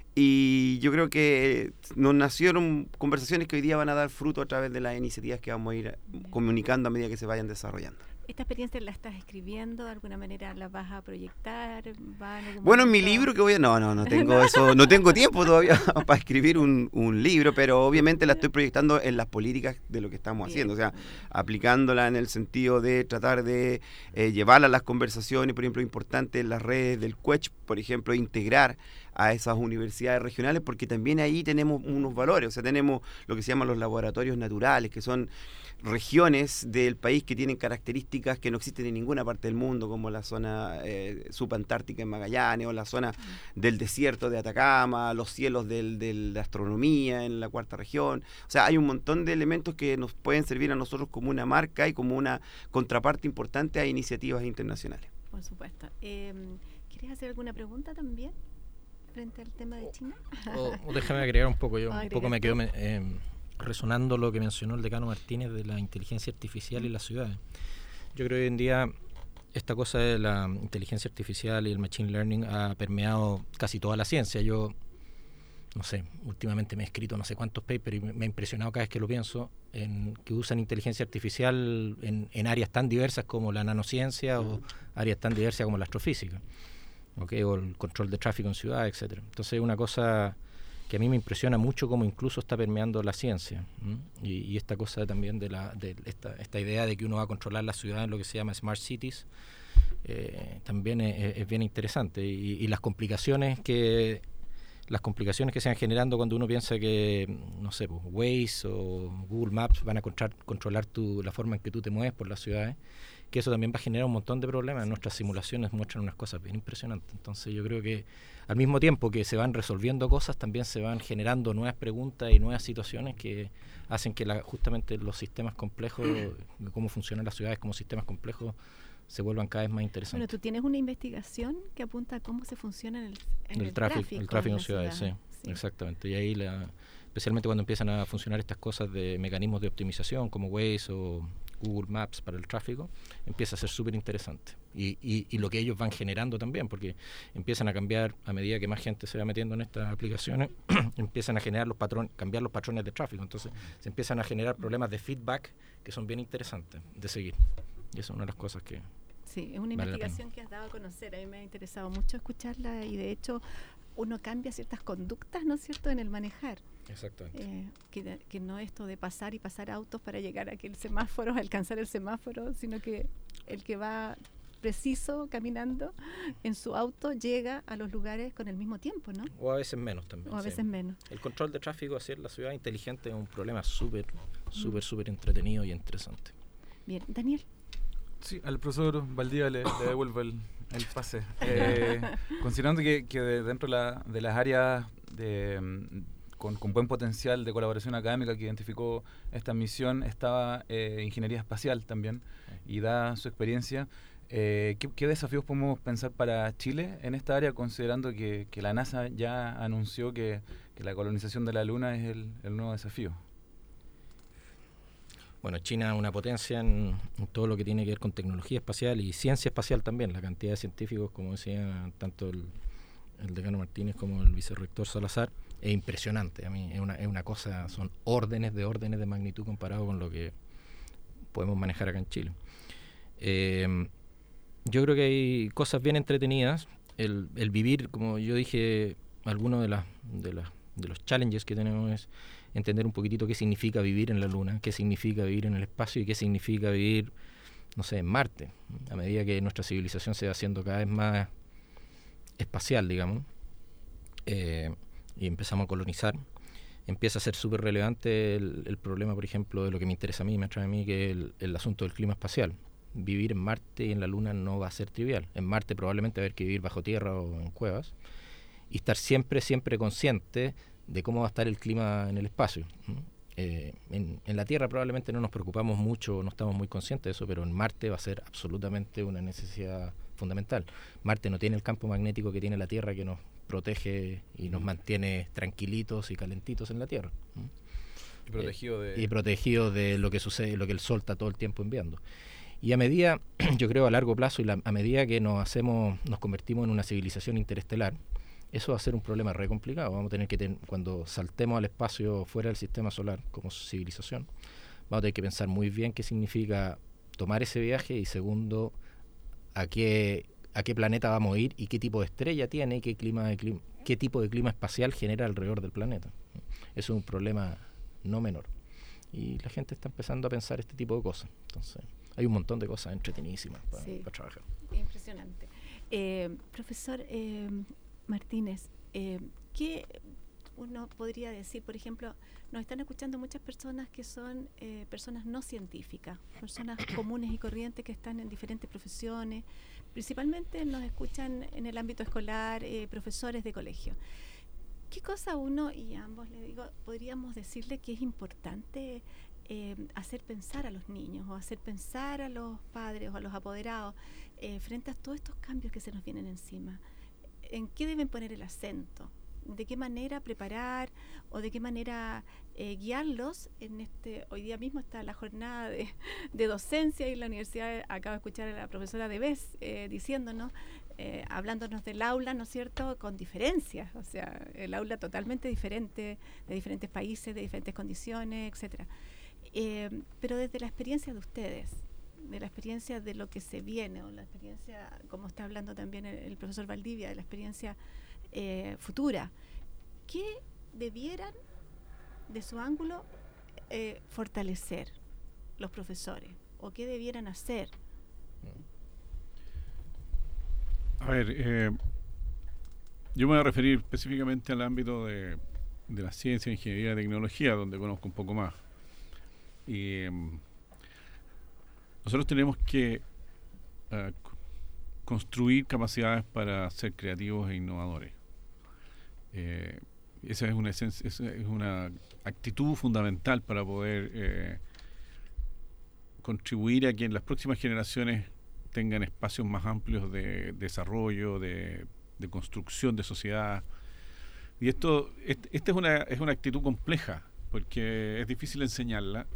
Y yo creo que nos nacieron conversaciones que hoy día van a dar fruto a través de las iniciativas que vamos a ir comunicando a medida que se vayan desarrollando. ¿Esta experiencia la estás escribiendo? ¿De alguna manera la vas a proyectar? Bueno, en mi libro que voy a... No tengo eso, no tengo tiempo todavía para escribir un libro, pero obviamente la estoy proyectando en las políticas de lo que estamos haciendo, o sea, aplicándola en el sentido de tratar de llevarla a las conversaciones, por ejemplo, importante en las redes del CUECH, por ejemplo, integrar a esas universidades regionales, porque también ahí tenemos unos valores, o sea, tenemos lo que se llaman los laboratorios naturales, que son regiones del país que tienen características que no existen en ninguna parte del mundo, como la zona subantártica en Magallanes, o la zona del desierto de Atacama, los cielos de la astronomía en la cuarta región. O sea, hay un montón de elementos que nos pueden servir a nosotros como una marca y como una contraparte importante a iniciativas internacionales. Por supuesto. ¿Quieres hacer alguna pregunta también frente al tema de China? Déjame agregar un poco. Un poco me quedo resonando lo que mencionó el decano Martínez de la inteligencia artificial y las ciudades. Yo creo que hoy en día esta cosa de la inteligencia artificial y el machine learning ha permeado casi toda la ciencia. Yo, no sé, últimamente me he escrito no sé cuántos papers y me ha impresionado cada vez que lo pienso, en que usan inteligencia artificial en áreas tan diversas como la nanociencia o áreas tan diversas como la astrofísica, ¿okay? O el control de tráfico en ciudades, etcétera. Entonces es una cosa que a mí me impresiona mucho cómo incluso está permeando la ciencia, y esta cosa también de esta idea de que uno va a controlar la ciudad en lo que se llama Smart Cities, también es bien interesante, y las complicaciones que se van generando cuando uno piensa que, no sé, pues, Waze o Google Maps van a controlar la forma en que tú te mueves por las ciudades, que eso también va a generar un montón de problemas. Nuestras simulaciones muestran unas cosas bien impresionantes. Entonces yo creo que al mismo tiempo que se van resolviendo cosas, también se van generando nuevas preguntas y nuevas situaciones que hacen que justamente los sistemas complejos, cómo funcionan las ciudades como sistemas complejos, se vuelvan cada vez más interesantes. Bueno, tú tienes una investigación que apunta a cómo se funciona en el tráfico. El tráfico en ciudades, sí, exactamente. Y ahí, especialmente cuando empiezan a funcionar estas cosas de mecanismos de optimización como Waze o Google Maps para el tráfico, empieza a ser súper interesante. Y lo que ellos van generando también, porque empiezan a cambiar a medida que más gente se va metiendo en estas aplicaciones, empiezan a generar cambiar los patrones de tráfico. Entonces se empiezan a generar problemas de feedback que son bien interesantes de seguir. Y eso es una de las cosas que... Sí, es una investigación que has dado a conocer. A mí me ha interesado mucho escucharla, y de hecho uno cambia ciertas conductas, ¿no es cierto?, en el manejar. Exactamente. Que no esto de pasar y pasar autos para llegar a aquel semáforo, alcanzar el semáforo, sino que el que va preciso caminando en su auto llega a los lugares con el mismo tiempo, ¿no? O a veces menos también. O a veces menos. El control de tráfico hacia la ciudad inteligente es un problema súper entretenido y interesante. Bien, Daniel. Sí, al profesor Valdivia le devuelvo el pase. Considerando que dentro de las áreas con buen potencial de colaboración académica que identificó esta misión estaba ingeniería espacial también, y da su experiencia. ¿Qué desafíos podemos pensar para Chile en esta área, considerando que la NASA ya anunció que la colonización de la Luna es el nuevo desafío? Bueno, China es una potencia en todo lo que tiene que ver con tecnología espacial y ciencia espacial también. La cantidad de científicos, como decía tanto el decano Martínez como el vicerrector Salazar, es impresionante. A mí es una cosa, son órdenes de magnitud comparado con lo que podemos manejar acá en Chile. Yo creo que hay cosas bien entretenidas. El vivir, como yo dije, algunos de los challenges que tenemos es entender un poquitito qué significa vivir en la Luna, qué significa vivir en el espacio y qué significa vivir, no sé, en Marte. A medida que nuestra civilización se va haciendo cada vez más espacial, digamos, y empezamos a colonizar, empieza a ser súper relevante el problema, por ejemplo, de lo que me interesa a mí, me atrae a mí, que es el asunto del clima espacial. Vivir en Marte y en la Luna no va a ser trivial. En Marte probablemente va a haber que vivir bajo tierra o en cuevas y estar siempre consciente de cómo va a estar el clima en el espacio. En la Tierra probablemente no nos preocupamos mucho, no estamos muy conscientes de eso, pero en Marte va a ser absolutamente una necesidad fundamental. Marte no tiene el campo magnético que tiene la Tierra, que nos protege y nos mantiene tranquilitos y calentitos en la Tierra. Y protegido de lo que sucede, lo que el Sol está todo el tiempo enviando. Y a medida, yo creo a largo plazo, a medida que nos convertimos en una civilización interestelar, eso va a ser un problema re complicado. Vamos a tener que, cuando saltemos al espacio fuera del sistema solar como civilización, vamos a tener que pensar muy bien qué significa tomar ese viaje y segundo, a qué planeta vamos a ir y qué tipo de estrella tiene y qué tipo de clima espacial genera alrededor del planeta. Eso es un problema no menor. Y la gente está empezando a pensar este tipo de cosas. Entonces, hay un montón de cosas entretenidísimas para trabajar. Impresionante. Profesor Martínez, ¿qué uno podría decir? Por ejemplo, nos están escuchando muchas personas que son personas no científicas, personas comunes y corrientes que están en diferentes profesiones. Principalmente nos escuchan en el ámbito escolar, profesores de colegio. ¿Qué cosa uno, y a ambos le digo, podríamos decirle que es importante hacer pensar a los niños o hacer pensar a los padres o a los apoderados frente a todos estos cambios que se nos vienen encima? ¿En qué deben poner el acento? ¿De qué manera preparar o de qué manera guiarlos en hoy día mismo está la jornada de docencia y la universidad acaba de escuchar a la profesora Debes diciéndonos, hablándonos del aula, ¿no es cierto?, con diferencias, o sea, el aula totalmente diferente, de diferentes países, de diferentes condiciones, etcétera. Pero desde la experiencia de ustedes, de la experiencia de lo que se viene, o la experiencia, como está hablando también el profesor Valdivia, de la experiencia futura, ¿qué debieran, de su ángulo, fortalecer los profesores? ¿O qué debieran hacer? A ver, yo me voy a referir específicamente al ámbito de la ciencia, ingeniería y tecnología, donde conozco un poco más. Y nosotros tenemos que construir capacidades para ser creativos e innovadores. Esa es una actitud fundamental para poder contribuir a que en las próximas generaciones tengan espacios más amplios de desarrollo, de construcción de sociedad. Y esta es una actitud compleja, porque es difícil enseñarla.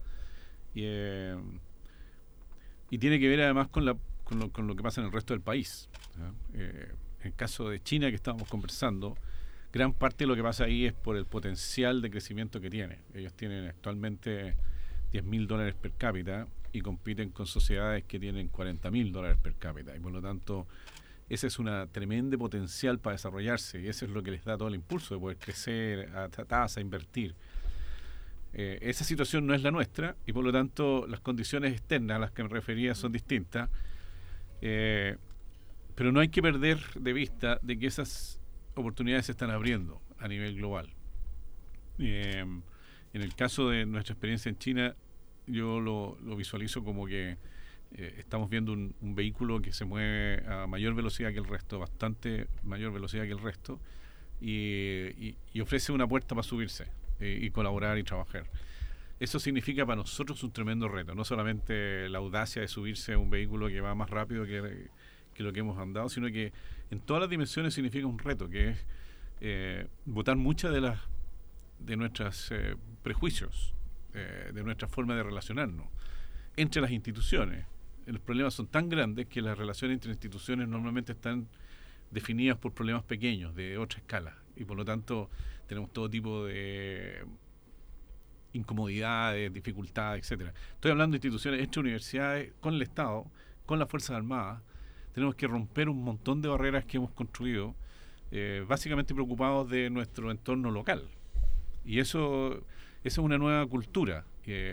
Y tiene que ver además con lo que pasa en el resto del país. En el caso de China que estábamos conversando, gran parte de lo que pasa ahí es por el potencial de crecimiento que tiene. Ellos tienen actualmente $10,000 per cápita y compiten con sociedades que tienen $40,000 per cápita. Y por lo tanto, ese es una tremenda potencial para desarrollarse y eso es lo que les da todo el impulso de poder crecer a tasa, invertir. Esa situación no es la nuestra y por lo tanto las condiciones externas a las que me refería son distintas, pero no hay que perder de vista de que esas oportunidades se están abriendo a nivel global. En el caso de nuestra experiencia en China, yo lo visualizo como que estamos viendo un vehículo que se mueve a mayor velocidad que el resto, bastante mayor velocidad que el resto, y ofrece una puerta para subirse y colaborar y trabajar. eso significa para nosotros un tremendo reto, no solamente la audacia de subirse a un vehículo que va más rápido que lo que hemos andado, sino que en todas las dimensiones significa un reto, que es botar muchas de nuestros prejuicios, de nuestra forma de relacionarnos entre las instituciones. Los problemas son tan grandes que las relaciones entre instituciones normalmente están definidas por problemas pequeños, de otra escala, y por lo tanto tenemos todo tipo de incomodidades, dificultades, etcétera. Estoy hablando de instituciones entre universidades, con el Estado, con las Fuerzas Armadas. Tenemos que romper un montón de barreras que hemos construido, básicamente preocupados de nuestro entorno local. Y eso es una nueva cultura.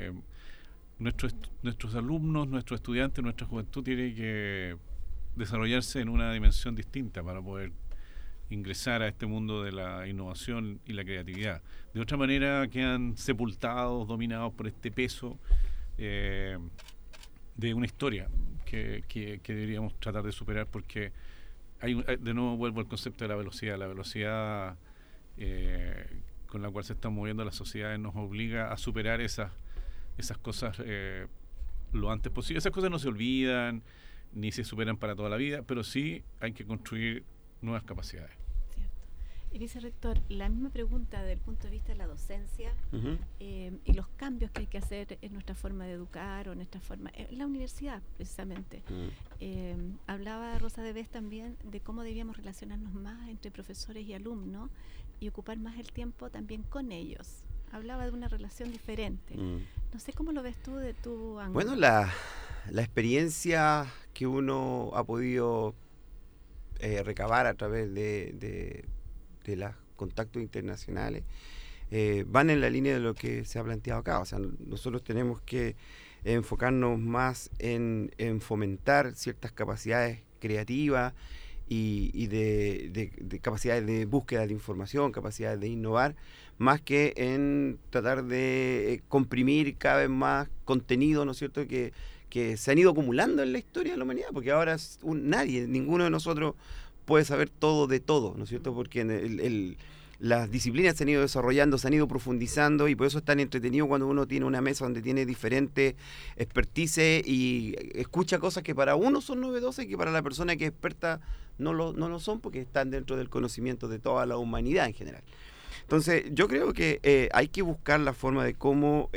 Nuestros alumnos, nuestros estudiantes, nuestra juventud tiene que desarrollarse en una dimensión distinta para poder ingresar a este mundo de la innovación y la creatividad. De otra manera quedan sepultados, dominados por este peso de una historia que deberíamos tratar de superar, porque de nuevo vuelvo al concepto de la velocidad. La velocidad con la cual se están moviendo las sociedades nos obliga a superar esas cosas lo antes posible. Esas cosas no se olvidan ni se superan para toda la vida, pero sí hay que construir nuevas capacidades. Cierto. Y vicerrector, la misma pregunta desde el punto de vista de la docencia y los cambios que hay que hacer en nuestra forma de educar o en nuestra forma, en la universidad precisamente. Hablaba Rosa de Vez también de cómo debíamos relacionarnos más entre profesores y alumnos y ocupar más el tiempo también con ellos. Hablaba de una relación diferente. No sé cómo lo ves tú de tu ángulo. Bueno, la experiencia que uno ha podido recabar a través de los contactos internacionales van en la línea de lo que se ha planteado acá. O sea, nosotros tenemos que enfocarnos más en fomentar ciertas capacidades creativas y de capacidades de búsqueda de información, capacidades de innovar, más que en tratar de comprimir cada vez más contenido, ¿no es cierto?, que se han ido acumulando en la historia de la humanidad, porque ahora ninguno de nosotros puede saber todo de todo, ¿no es cierto?, porque las disciplinas se han ido desarrollando, se han ido profundizando, y por eso es tan entretenido cuando uno tiene una mesa donde tiene diferentes expertices y escucha cosas que para uno son novedosas y que para la persona que es experta no lo son, porque están dentro del conocimiento de toda la humanidad en general. Entonces, yo creo que hay que buscar la forma de cómo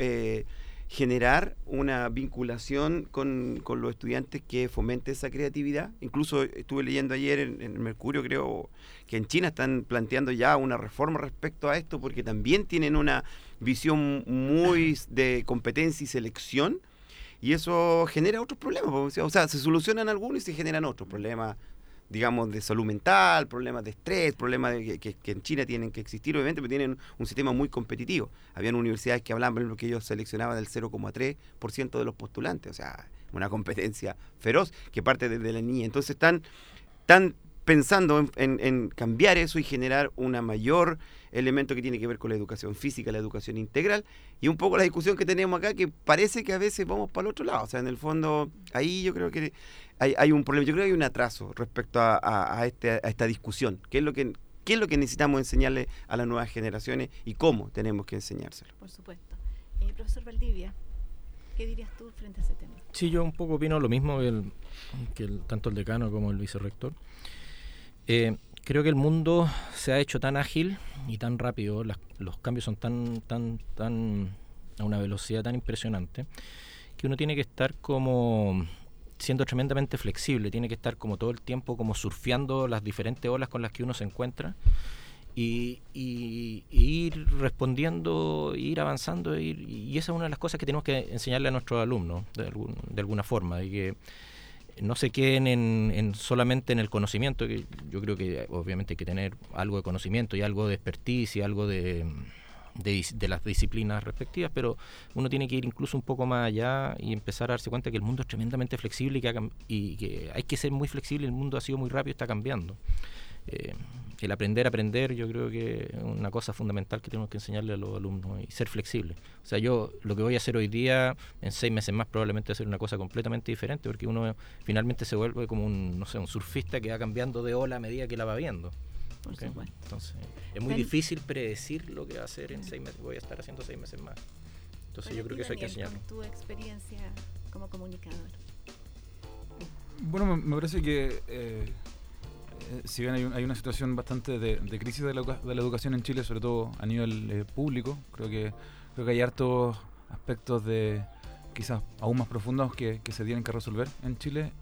generar una vinculación con los estudiantes que fomente esa creatividad. Incluso estuve leyendo ayer en Mercurio, creo que en China están planteando ya una reforma respecto a esto, porque también tienen una visión muy de competencia y selección, y eso genera otros problemas. O sea, se solucionan algunos y se generan otros problemas, digamos, de salud mental, problemas de estrés, problemas que en China tienen que existir, obviamente, pero tienen un sistema muy competitivo. Habían universidades que hablaban, por ejemplo, que ellos seleccionaban del 0,3% de los postulantes, o sea, una competencia feroz que parte desde la niña. Entonces están pensando en cambiar eso y generar una mayor elemento que tiene que ver con la educación física, la educación integral, y un poco la discusión que tenemos acá, que parece que a veces vamos para el otro lado. O sea, en el fondo, ahí yo creo que hay un problema, yo creo que hay un atraso respecto a esta discusión. ¿Qué es lo que necesitamos enseñarle a las nuevas generaciones y cómo tenemos que enseñárselo? Por supuesto. Profesor Valdivia, ¿qué dirías tú frente a ese tema? Sí, yo un poco opino lo mismo que tanto el decano como el vicerrector. Creo que el mundo se ha hecho tan ágil y tan rápido, los cambios son tan a una velocidad tan impresionante, que uno tiene que estar como siendo tremendamente flexible, tiene que estar como todo el tiempo como surfeando las diferentes olas con las que uno se encuentra y ir respondiendo, ir avanzando, y esa es una de las cosas que tenemos que enseñarle a nuestros alumnos de alguna forma, de que no se queden solamente en el conocimiento, que yo creo que obviamente hay que tener algo de conocimiento y algo de expertise y algo de las disciplinas respectivas, pero uno tiene que ir incluso un poco más allá y empezar a darse cuenta que el mundo es tremendamente flexible y que hay que ser muy flexible. El mundo ha sido muy rápido, está cambiando. El aprender a aprender, yo creo que es una cosa fundamental que tenemos que enseñarle a los alumnos, y ser flexible. O sea, yo lo que voy a hacer hoy día, en 6 meses más probablemente va a ser una cosa completamente diferente, porque uno finalmente se vuelve como un surfista que va cambiando de ola a medida que la va viendo. Por supuesto. Entonces, es muy difícil predecir lo que va a hacer en 6 meses. Voy a estar haciendo 6 meses más. Entonces yo creo que eso hay que enseñarlo. Con tu experiencia como comunicador. Bueno, me parece que si bien hay una situación bastante de crisis de la educación en Chile, sobre todo a nivel público, creo que hay hartos aspectos quizás aún más profundos que se tienen que resolver en Chile.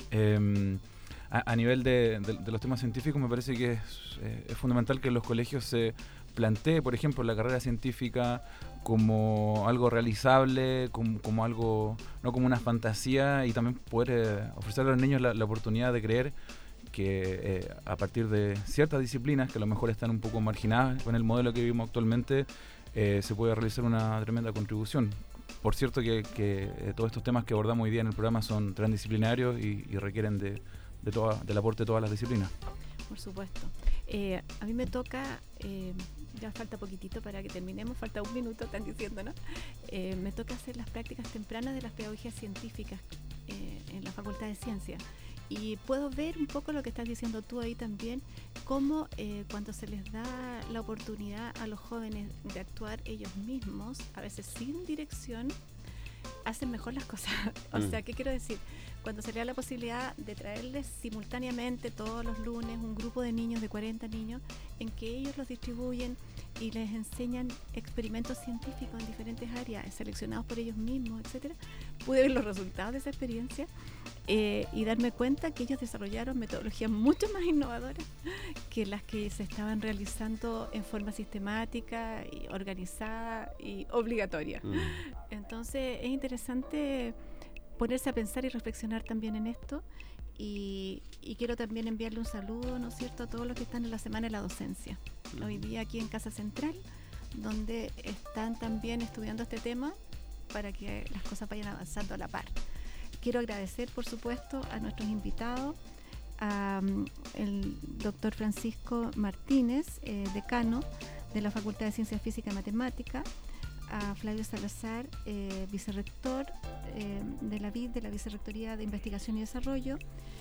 A nivel de los temas científicos, me parece que es fundamental que en los colegios se plantee, por ejemplo, la carrera científica como algo realizable, como algo, no como una fantasía, y también poder ofrecerle a los niños la oportunidad de creer que a partir de ciertas disciplinas que a lo mejor están un poco marginadas con el modelo que vivimos actualmente, se puede realizar una tremenda contribución. Por cierto que todos estos temas que abordamos hoy día en el programa son transdisciplinarios y requieren del aporte de todas las disciplinas. Por supuesto. A mí me toca, ya falta poquitito para que terminemos, falta 1 minuto, están diciendo, ¿no? Me toca hacer las prácticas tempranas de las pedagogías científicas en la Facultad de Ciencias. Y puedo ver un poco lo que estás diciendo tú ahí también, cómo cuando se les da la oportunidad a los jóvenes de actuar ellos mismos, a veces sin dirección, hacen mejor las cosas. O sea, ¿qué quiero decir? Cuando se le da la posibilidad de traerles simultáneamente todos los lunes un grupo de niños, de 40 niños, en que ellos los distribuyen y les enseñan experimentos científicos en diferentes áreas, seleccionados por ellos mismos, etcétera, pude ver los resultados de esa experiencia y darme cuenta que ellos desarrollaron metodologías mucho más innovadoras que las que se estaban realizando en forma sistemática, y organizada y obligatoria. Entonces es interesante ponerse a pensar y reflexionar también en esto, y quiero también enviarle un saludo, ¿no es cierto?, a todos los que están en la Semana de la Docencia. Hoy día aquí en Casa Central, donde están también estudiando este tema para que las cosas vayan avanzando a la par. Quiero agradecer, por supuesto, a nuestros invitados, el doctor Francisco Martínez, decano de la Facultad de Ciencias Físicas y Matemáticas, a Flavio Salazar, vicerrector de la VID, de la Vicerrectoría de Investigación y Desarrollo,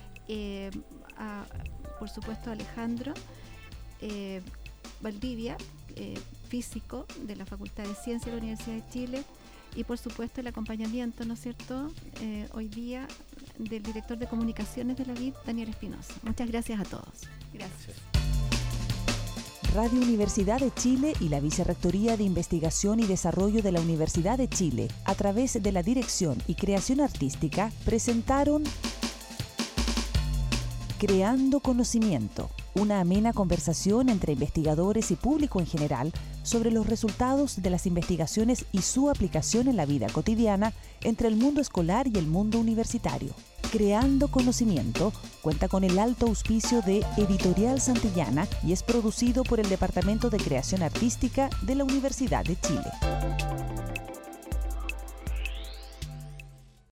por supuesto a Alejandro Valdivia, físico de la Facultad de Ciencias de la Universidad de Chile, y por supuesto el acompañamiento, ¿no es cierto?, hoy día del director de comunicaciones de la VID, Daniel Espinosa. Muchas gracias a todos. Gracias. Radio Universidad de Chile y la Vicerrectoría de Investigación y Desarrollo de la Universidad de Chile, a través de la Dirección y Creación Artística, presentaron Creando Conocimiento, una amena conversación entre investigadores y público en general sobre los resultados de las investigaciones y su aplicación en la vida cotidiana entre el mundo escolar y el mundo universitario. Creando Conocimiento cuenta con el alto auspicio de Editorial Santillana y es producido por el Departamento de Creación Artística de la Universidad de Chile.